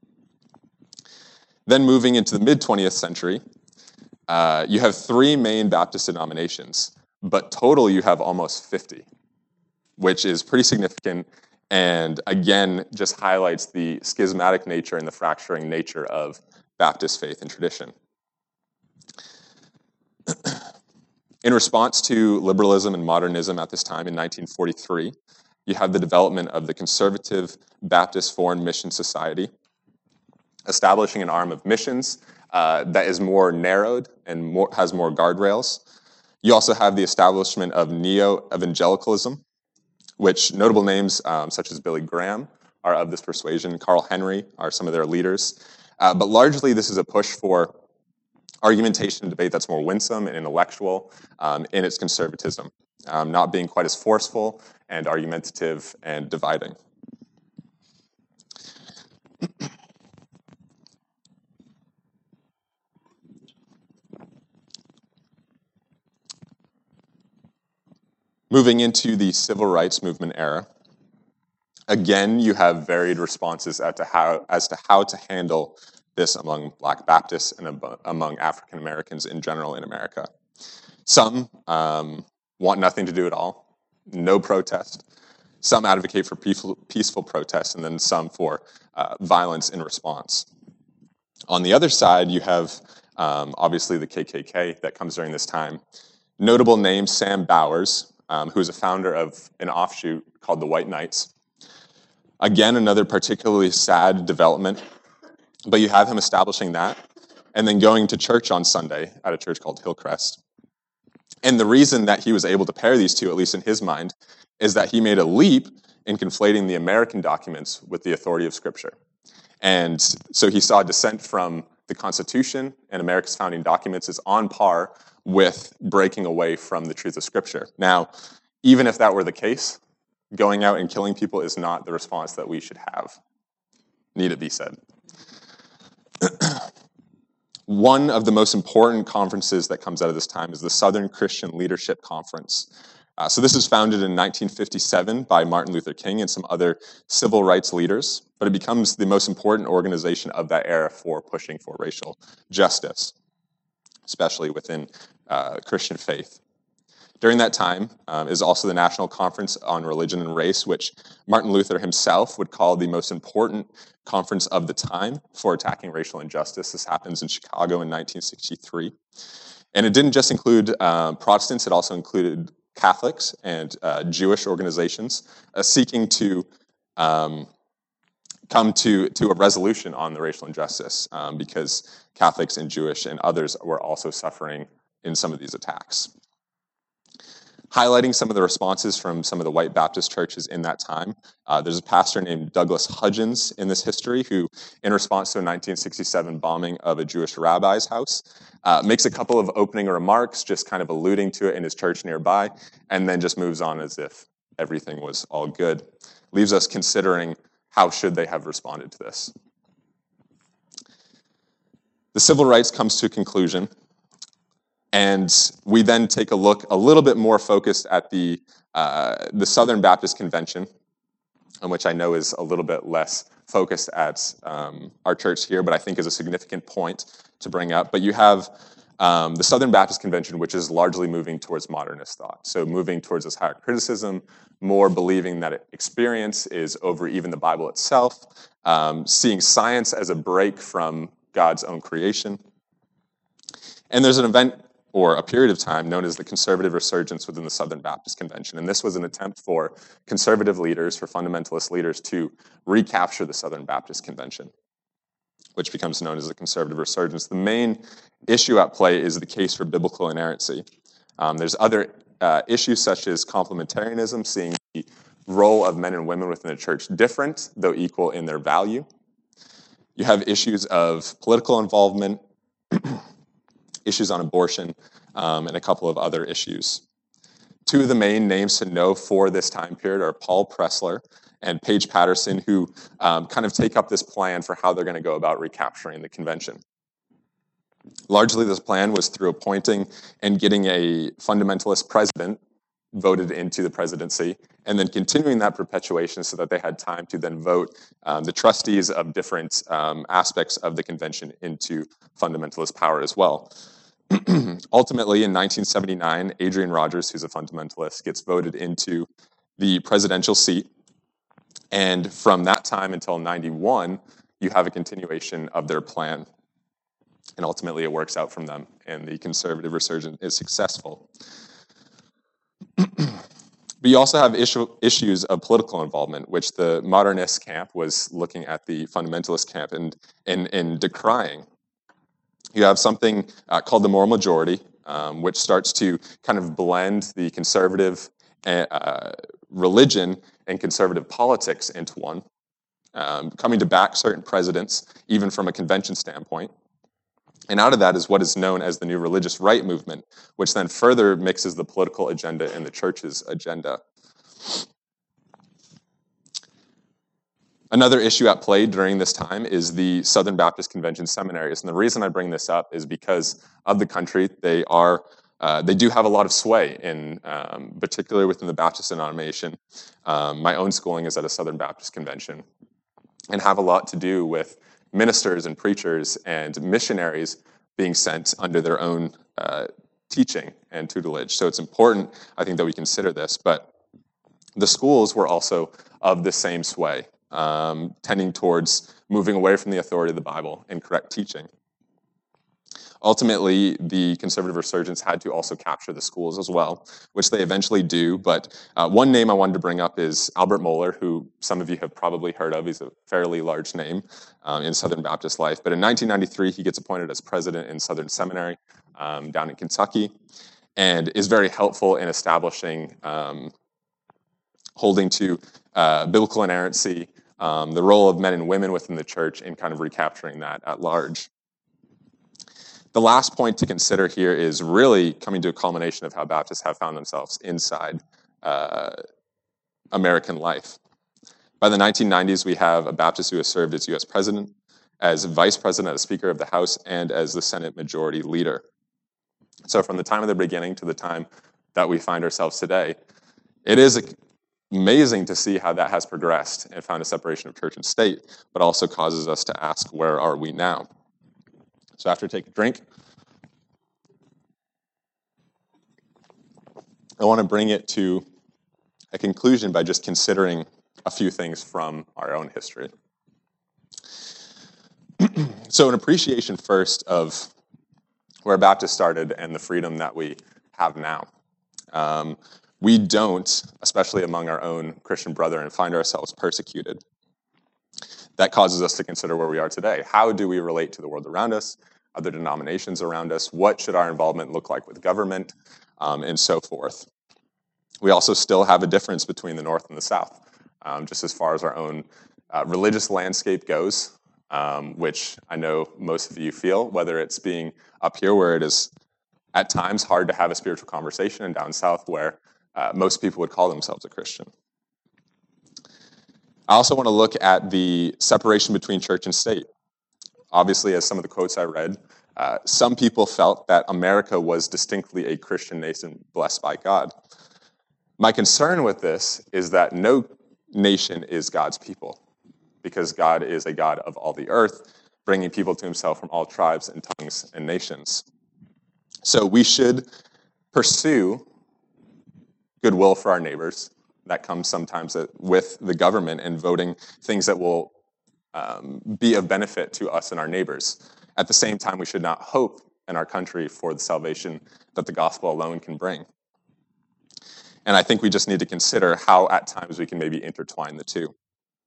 Then moving into the mid-twentieth century, uh, you have three main Baptist denominations, but total you have almost fifty, which is pretty significant, and again, just highlights the schismatic nature and the fracturing nature of Baptist faith and tradition. In response to liberalism and modernism at this time in nineteen forty-three, you have the development of the Conservative Baptist Foreign Mission Society, establishing an arm of missions uh, that is more narrowed and more, has more guardrails. You also have the establishment of neo-evangelicalism, which notable names um, such as Billy Graham are of this persuasion. Carl Henry are some of their leaders. Uh, but largely, this is a push for argumentation and debate that's more winsome and intellectual um, in its conservatism, um, not being quite as forceful and argumentative and dividing. Moving into the civil rights movement era, again, you have varied responses as to how, as to how to handle this among Black Baptists and ab- among African Americans in general in America. Some um, want nothing to do at all, no protest. Some advocate for peaceful, peaceful protest, and then some for uh, violence in response. On the other side, you have um, obviously the K K K that comes during this time. Notable name, Sam Bowers, um, who is a founder of an offshoot called the White Knights. Again, another particularly sad development, but you have him establishing that and then going to church on Sunday at a church called Hillcrest. And the reason that he was able to pair these two, at least in his mind, is that he made a leap in conflating the American documents with the authority of Scripture. And so he saw dissent from the Constitution and America's founding documents is on par with breaking away from the truth of Scripture. Now, even if that were the case, going out and killing people is not the response that we should have. Need it be said. One of the most important conferences that comes out of this time is the Southern Christian Leadership Conference. Uh, so this is founded in nineteen fifty-seven by Martin Luther King and some other civil rights leaders, but it becomes the most important organization of that era for pushing for racial justice, especially within uh, Christian faith. During that time um, is also the National Conference on Religion and Race, which Martin Luther himself would call the most important conference of the time for attacking racial injustice. This happens in Chicago in nineteen sixty-three. And it didn't just include uh, Protestants, it also included Catholics and uh, Jewish organizations uh, seeking to um, come to, to a resolution on the racial injustice um, because Catholics and Jewish and others were also suffering in some of these attacks. Highlighting some of the responses from some of the white Baptist churches in that time, uh, there's a pastor named Douglas Hudgens in this history who, in response to a nineteen sixty-seven bombing of a Jewish rabbi's house, uh, makes a couple of opening remarks, just kind of alluding to it in his church nearby, and then just moves on as if everything was all good. Leaves us considering how should they have responded to this. The civil rights comes to a conclusion. And we then take a look a little bit more focused at the, uh, the Southern Baptist Convention, which I know is a little bit less focused at um, our church here, but I think is a significant point to bring up. But you have um, the Southern Baptist Convention, which is largely moving towards modernist thought. So moving towards this higher criticism, more believing that experience is over even the Bible itself, um, seeing science as a break from God's own creation. And there's an event or a period of time known as the conservative resurgence within the Southern Baptist Convention. And this was an attempt for conservative leaders, for fundamentalist leaders, to recapture the Southern Baptist Convention, which becomes known as the conservative resurgence. The main issue at play is the case for biblical inerrancy. Um, there's other uh, issues such as complementarianism, seeing the role of men and women within the church different, though equal in their value. You have issues of political involvement, issues on abortion, um, and a couple of other issues. Two of the main names to know for this time period are Paul Pressler and Paige Patterson, who um, kind of take up this plan for how they're going to go about recapturing the convention. Largely, this plan was through appointing and getting a fundamentalist president voted into the presidency, and then continuing that perpetuation so that they had time to then vote um, the trustees of different um, aspects of the convention into fundamentalist power as well. Ultimately, in nineteen seventy-nine, Adrian Rogers, who's a fundamentalist, gets voted into the presidential seat. And from that time until ninety-one, you have a continuation of their plan. And ultimately, it works out from them, and the conservative resurgence is successful. But you also have issue, issues of political involvement, which the modernist camp was looking at the fundamentalist camp and, and, and decrying. You have something uh, called the moral majority, um, which starts to kind of blend the conservative uh, religion and conservative politics into one, um, coming to back certain presidents, even from a convention standpoint. And out of that is what is known as the New Religious Right movement, which then further mixes the political agenda and the church's agenda. Another issue at play during this time is the Southern Baptist Convention seminaries. And the reason I bring this up is because of the country. They are, uh, they do have a lot of sway, in, um, particularly within the Baptist denomination. Um, my own schooling is at a Southern Baptist Convention, and have a lot to do with ministers and preachers and missionaries being sent under their own uh, teaching and tutelage. So it's important, I think, that we consider this. But the schools were also of the same sway, um, tending towards moving away from the authority of the Bible and correct teaching. Ultimately, the conservative resurgence had to also capture the schools as well, which they eventually do. But uh, one name I wanted to bring up is Albert Mohler, who some of you have probably heard of. He's a fairly large name um, in Southern Baptist life. But in nineteen ninety-three, he gets appointed as president in Southern Seminary um, down in Kentucky, and is very helpful in establishing, um, holding to uh, biblical inerrancy, um, the role of men and women within the church, and kind of recapturing that at large. The last point to consider here is really coming to a culmination of how Baptists have found themselves inside uh, American life. By the nineteen nineties, we have a Baptist who has served as U S president, as vice president, as Speaker of the House, and as the Senate Majority Leader. So from the time of the beginning to the time that we find ourselves today, it is amazing to see how that has progressed and found a separation of church and state, but also causes us to ask, where are we now? So after take a drink, I want to bring it to a conclusion by just considering a few things from our own history. So an appreciation first of where Baptist started and the freedom that we have now. Um, we don't, especially among our own Christian brethren, find ourselves persecuted. That causes us to consider where we are today. How do we relate to the world around us, other denominations around us? What should our involvement look like with government, um, and so forth? We also still have a difference between the North and the South, um, just as far as our own uh, religious landscape goes, um, which I know most of you feel, whether it's being up here where it is at times hard to have a spiritual conversation, and down south where uh, most people would call themselves a Christian. I also want to look at the separation between church and state. Obviously, as some of the quotes I read, uh, some people felt that America was distinctly a Christian nation blessed by God. My concern with this is that no nation is God's people, because God is a God of all the earth, bringing people to himself from all tribes and tongues and nations. So we should pursue goodwill for our neighbors. That comes sometimes with the government and voting things that will um, be of benefit to us and our neighbors. At the same time, we should not hope in our country for the salvation that the gospel alone can bring. And I think we just need to consider how at times we can maybe intertwine the two.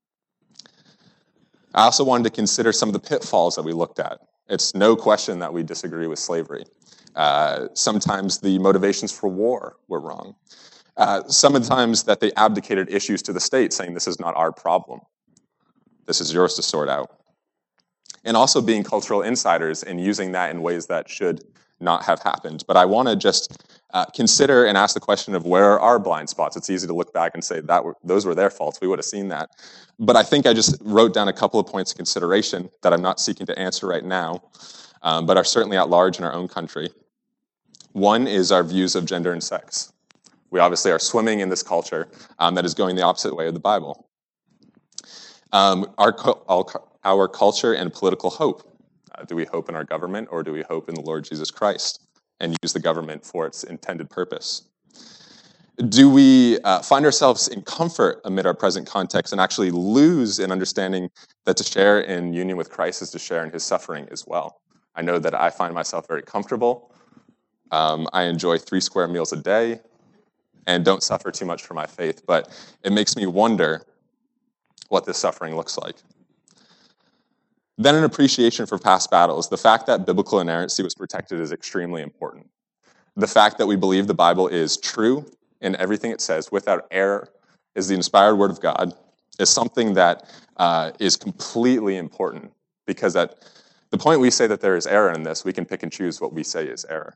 I also wanted to consider some of the pitfalls that we looked at. It's no question that we disagree with slavery. Uh, sometimes the motivations for war were wrong. Uh, sometimes that they abdicated issues to the state, saying this is not our problem. This is yours to sort out. And also being cultural insiders and using that in ways that should not have happened. But I want to just uh, consider and ask the question of where are our blind spots? It's easy to look back and say that were, those were their faults. We would have seen that. But I think I just wrote down a couple of points of consideration that I'm not seeking to answer right now, um, but are certainly at large in our own country. One is our views of gender and sex. We obviously are swimming in this culture um, that is going the opposite way of the Bible. Um, our, our culture and political hope. Uh, do we hope in our government, or do we hope in the Lord Jesus Christ and use the government for its intended purpose? Do we uh, find ourselves in comfort amid our present context and actually lose in understanding that to share in union with Christ is to share in his suffering as well? I know that I find myself very comfortable. Um, I enjoy three square meals a day and don't suffer too much for my faith, but it makes me wonder what this suffering looks like. Then an appreciation for past battles. The fact that biblical inerrancy was protected is extremely important. The fact that we believe the Bible is true in everything it says, without error, is the inspired word of God, is something that uh, is completely important, because at the point we say that there is error in this, we can pick and choose what we say is error.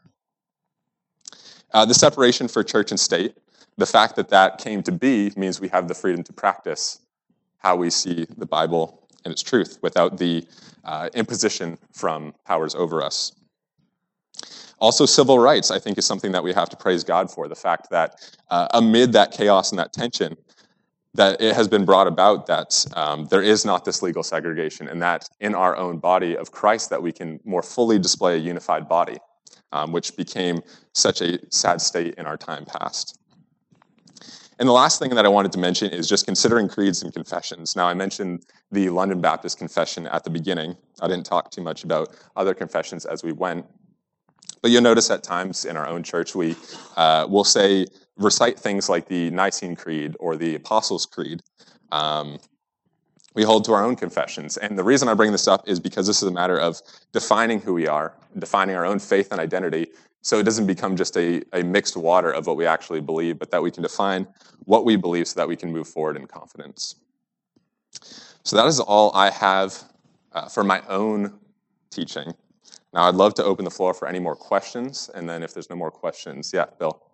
Uh, the separation for church and state, the fact that that came to be means we have the freedom to practice how we see the Bible and its truth without the uh, imposition from powers over us. Also, civil rights, I think, is something that we have to praise God for. The fact that uh, amid that chaos and that tension, that it has been brought about that um, there is not this legal segregation, and that in our own body of Christ that we can more fully display a unified body, um, which became such a sad state in our time past. And the last thing that I wanted to mention is just considering creeds and confessions. Now, I mentioned the London Baptist Confession at the beginning. I didn't talk too much about other confessions as we went. But you'll notice at times in our own church, we uh, will say, recite things like the Nicene Creed or the Apostles' Creed. Um, we hold to our own confessions. And the reason I bring this up is because this is a matter of defining who we are, defining our own faith and identity, so it doesn't become just a, a mixed water of what we actually believe, but that we can define what we believe so that we can move forward in confidence. So that is all I have uh, for my own teaching. Now, I'd love to open the floor for any more questions, and then if there's no more questions, yeah, Bill.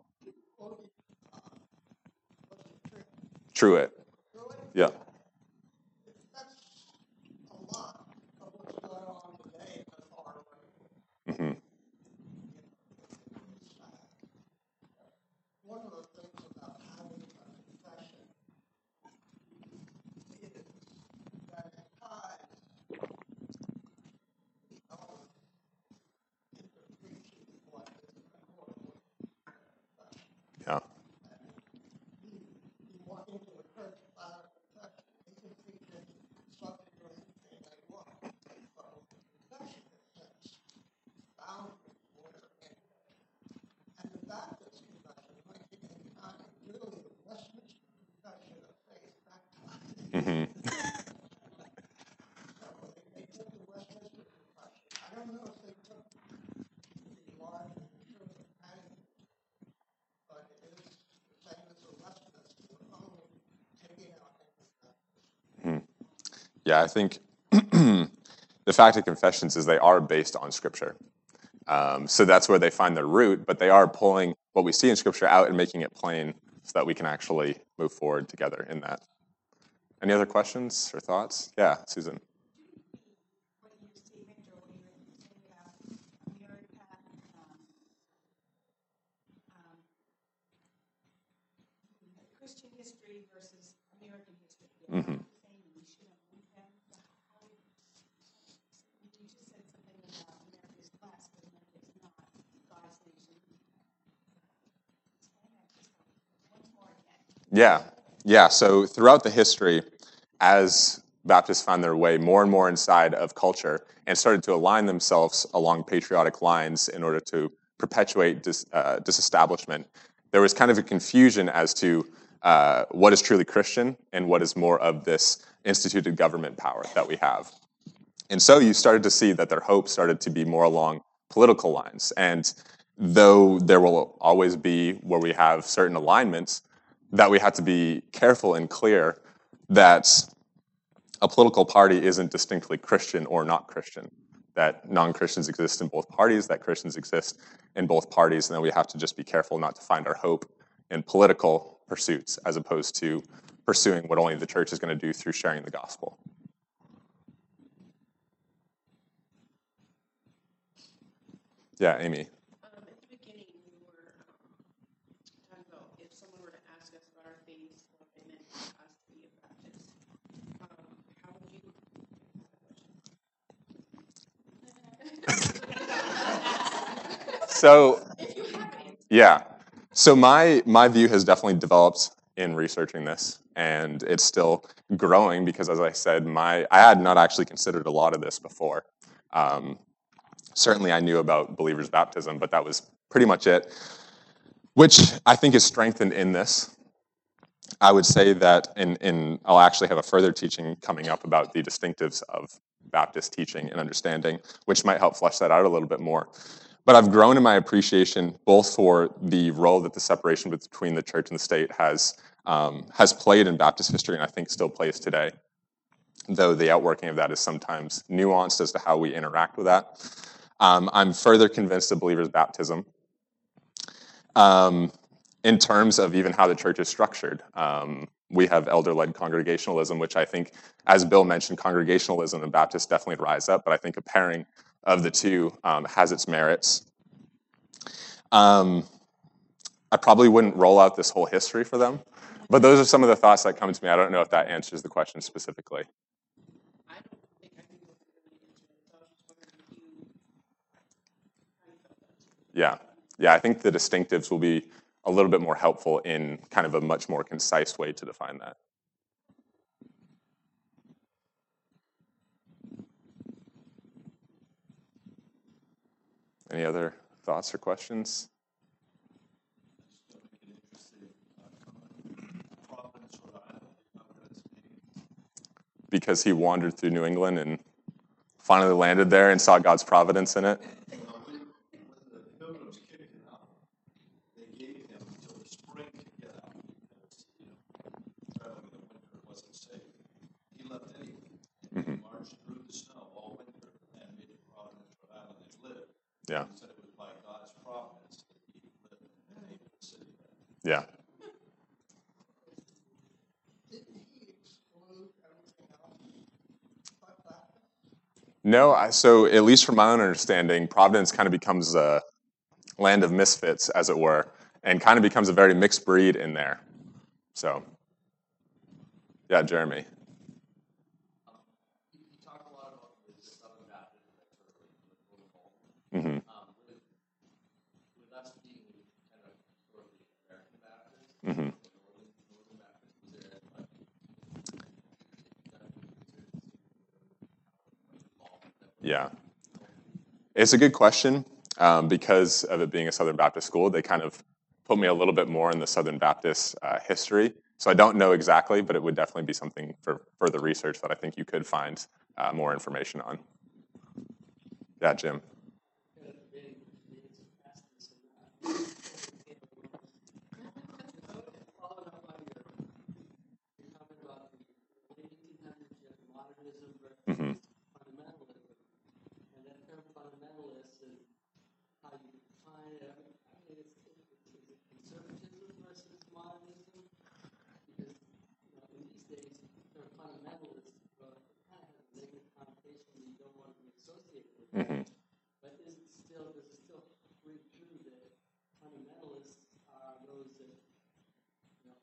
Truett. Yeah. Mm-hmm. One of the things about having a confession is that at times the elder is the preaching what is important. Yeah. Yeah, I think the fact of confessions is they are based on Scripture. Um, so that's where they find their root, but they are pulling what we see in Scripture out and making it plain so that we can actually move forward together in that. Any other questions or thoughts? Yeah, Susan. What you see, Victor, when you were saying about America, um, um, Christian history versus American history. They're Mhm. not the same, and we shouldn't link them. So how would, you just said something about America's blessed, but America's not God's nation. Explain that just once more again. Yeah, yeah. So throughout the history, as Baptists found their way more and more inside of culture and started to align themselves along patriotic lines in order to perpetuate dis, uh, disestablishment, there was kind of a confusion as to uh, what is truly Christian and what is more of this instituted government power that we have. And so you started to see that their hope started to be more along political lines. And though there will always be where we have certain alignments, that we have to be careful and clear that a political party isn't distinctly Christian or not Christian, that non-Christians exist in both parties, that Christians exist in both parties, and that we have to just be careful not to find our hope in political pursuits as opposed to pursuing what only the church is going to do through sharing the gospel. Yeah, Amy. Um, at the beginning, we were um, talking about if someone were to ask us about our faith or if it meant for us to be a Baptist, um, how would you So, if you have any? yeah. So my my view has definitely developed in researching this, and it's still growing because, as I said, my I had not actually considered a lot of this before. Um, certainly, I knew about believers' baptism, but that was pretty much it. Which I think is strengthened in this. I would say that in, in I'll actually have a further teaching coming up about the distinctives of Baptist teaching and understanding, which might help flesh that out a little bit more. But I've grown in my appreciation both for the role that the separation between the church and the state has um, has played in Baptist history, and I think still plays today, though the outworking of that is sometimes nuanced as to how we interact with that. Um, I'm further convinced of believers' baptism. Um, in terms of even how the church is structured. Um, we have elder-led congregationalism, which I think, as Bill mentioned, congregationalism and Baptists definitely rise up, but I think a pairing of the two um, has its merits. Um, I probably wouldn't roll out this whole history for them, but those are some of the thoughts that come to me. I don't know if that answers the question specifically. I don't think I can go through the answer, so I was just wondering if you, how you felt about it. Yeah, yeah, I think the distinctives will be a little bit more helpful in kind of a much more concise way to define that. Any other thoughts or questions? Because he wandered through New England and finally landed there and saw God's providence in it. When the pilgrims kicked him out, they gave him until the spring to get out because, you know, traveling in the winter wasn't safe. He left anyway. And he marched through the snow all winter and made it Providence, Rhode Island, and lived. Yeah. He said it was by God's providence that he lived in the city there. Yeah. Didn't he exclude everything else but Baptist? No, I, so at least from my own understanding, Providence kind of becomes a land of misfits, as it were, and kind of becomes a very mixed breed in there. So, yeah, Jeremy. Um, you, you talk a lot about the, the Southern Baptist, like sort of like the protocol. Mm-hmm. Um, with, with us being kind of historically American Baptist, Mm-hmm. or Northern, Northern Baptist, is there like, that would be considered involved in that? Yeah. It's a good question um, because of it being a Southern Baptist school. They kind of put me a little bit more in the Southern Baptist uh, history. So I don't know exactly, but it would definitely be something for further research that I think you could find uh, more information on. Yeah, Jim. Following up on your, your comment about the late eighteen hundreds, you have modernism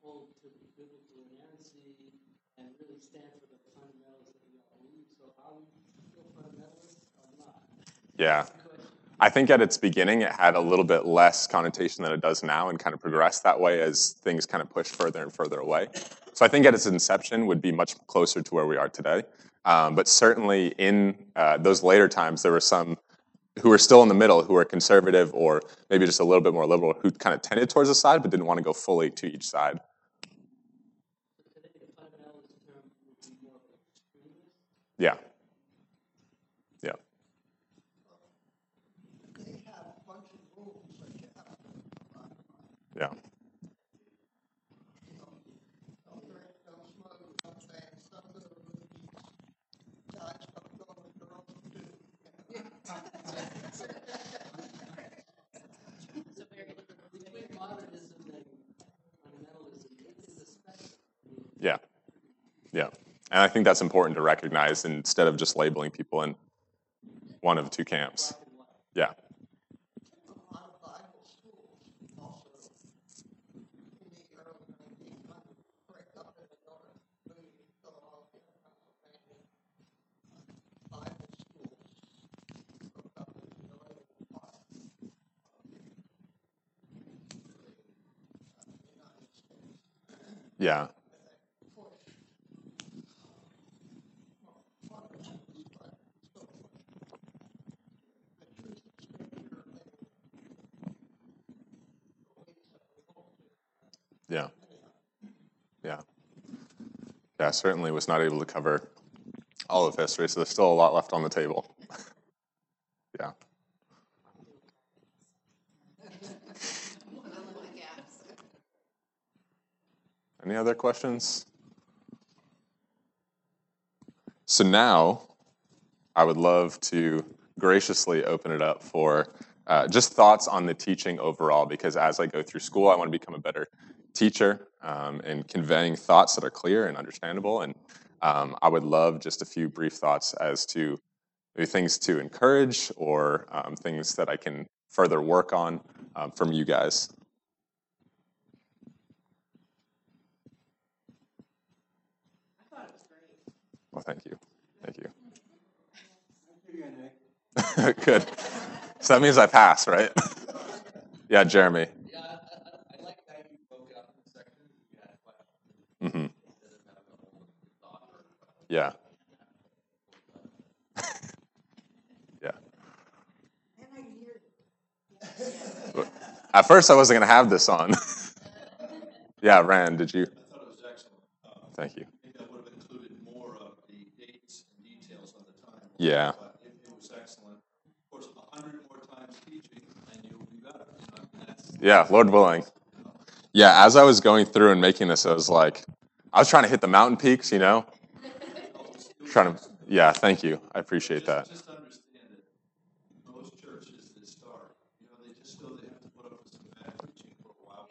hold to the biblical inerrancy and really stand for the fundamentals that we all believe. So are we still fundamentalists or not? Yeah. That's the question. I think at its beginning it had a little bit less connotation than it does now and kind of progressed that way as things kind of push further and further away. So I think at its inception would be much closer to where we are today. Um, but certainly in uh, those later times, there were some who were still in the middle, who were conservative or maybe just a little bit more liberal, who kind of tended towards the side but didn't want to go fully to each side. So today the fundamentalist term would be more of an extremist. Yeah. Yeah. They have a bunch of rules that you have to abide by. Yeah. You know, don't drink, don't smoke, don't dance, don't go to movies. Guys, don't go with girls too. You So very, Between modernism and fundamentalism, it is a spectrum. Yeah. Yeah. And I think that's important to recognize instead of just labeling people in one of the two camps. Black and white. Yeah. a lot of Bible schools also in the early nineteen hundreds break up into North Louis, Philadelphia, Pennsylvania. Bible schools broke up into northern part of the United States. Yeah. Push. Well, fundamentalists, but still push. The truth of Scripture and beliefs that we hold to. Yeah. Anyhow, Yeah. Yeah, certainly was not able to cover all of history, so there's still a lot left on the table. Yeah. Any other questions? So now I would love to graciously open it up for uh, just thoughts on the teaching overall, because as I go through school, I want to become a better teacher um, and conveying thoughts that are clear and understandable. And um, I would love just a few brief thoughts as to maybe things to encourage or um, things that I can further work on um, from you guys. I thought it was great. Well, thank you. Thank you. You're gonna Good. So that means I pass, right? Yeah, Jeremy. Yeah, I, I, I like that you broke out the sections. You had questions. hmm Instead of having a whole thought or Yeah. Yeah. And I hear you. At first, I wasn't going to have this on. Yeah, Rand, did you? I thought it was excellent. Uh, Thank you. Maybe I would have included more of the dates and details on the time. Yeah. But it, it was excellent. Of course, a hundred more times teaching, and you'll be better. You know, and that's, Yeah, Lord willing. Yeah, as I was going through and making this, I was like, I was trying to hit the mountain peaks, you know? Trying to, yeah, thank you. I appreciate that. Just understand that most churches that start, you know, they just feel they have to put up with some bad preaching for a while.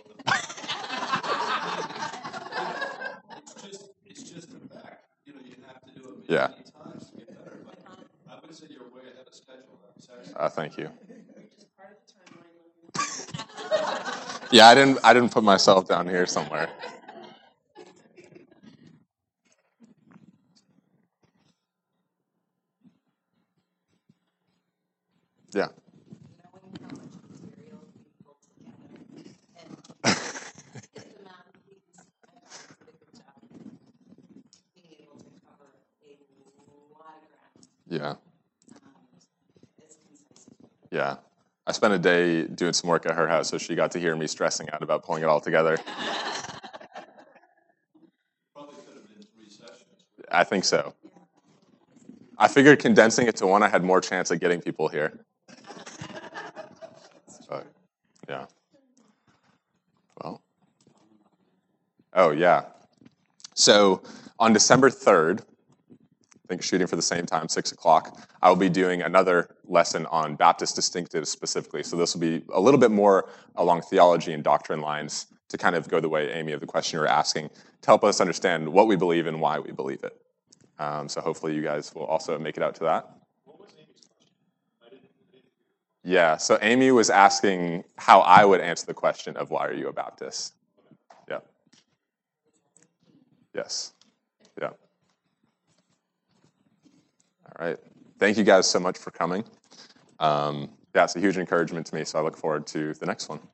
It's just, it's just a fact. You know, you have to do it many, Yeah. many times to get better. But I would say you're way ahead of schedule. That's excellent. Uh, thank you. You're just part of the timeline. Yeah, I didn't. I didn't put myself down here somewhere. Yeah. Knowing how much material we pull together and hit the mountain peaks, I thought you did a good job being able to cover a lot of ground, Yeah. um, as concise as you could. Yeah. I spent a day doing some work at her house, so she got to hear me stressing out about pulling it all together. Probably could have been three sessions. I think so. I figured condensing it to one, I had more chance of getting people here. But, yeah. Well. Oh, yeah. So on December third, I think shooting for the same time, six o'clock, I will be doing another lesson on Baptist distinctives specifically. So this will be a little bit more along theology and doctrine lines to kind of go the way, Amy, of the question you were asking, to help us understand what we believe and why we believe it. Um, so hopefully you guys will also make it out to that. What was Amy's question? I didn't, I didn't Yeah, so Amy was asking how I would answer the question of why are you a Baptist? Yeah. Yes. Yeah. All right. Thank you guys so much for coming. Um, yeah, it's a huge encouragement to me, so I look forward to the next one.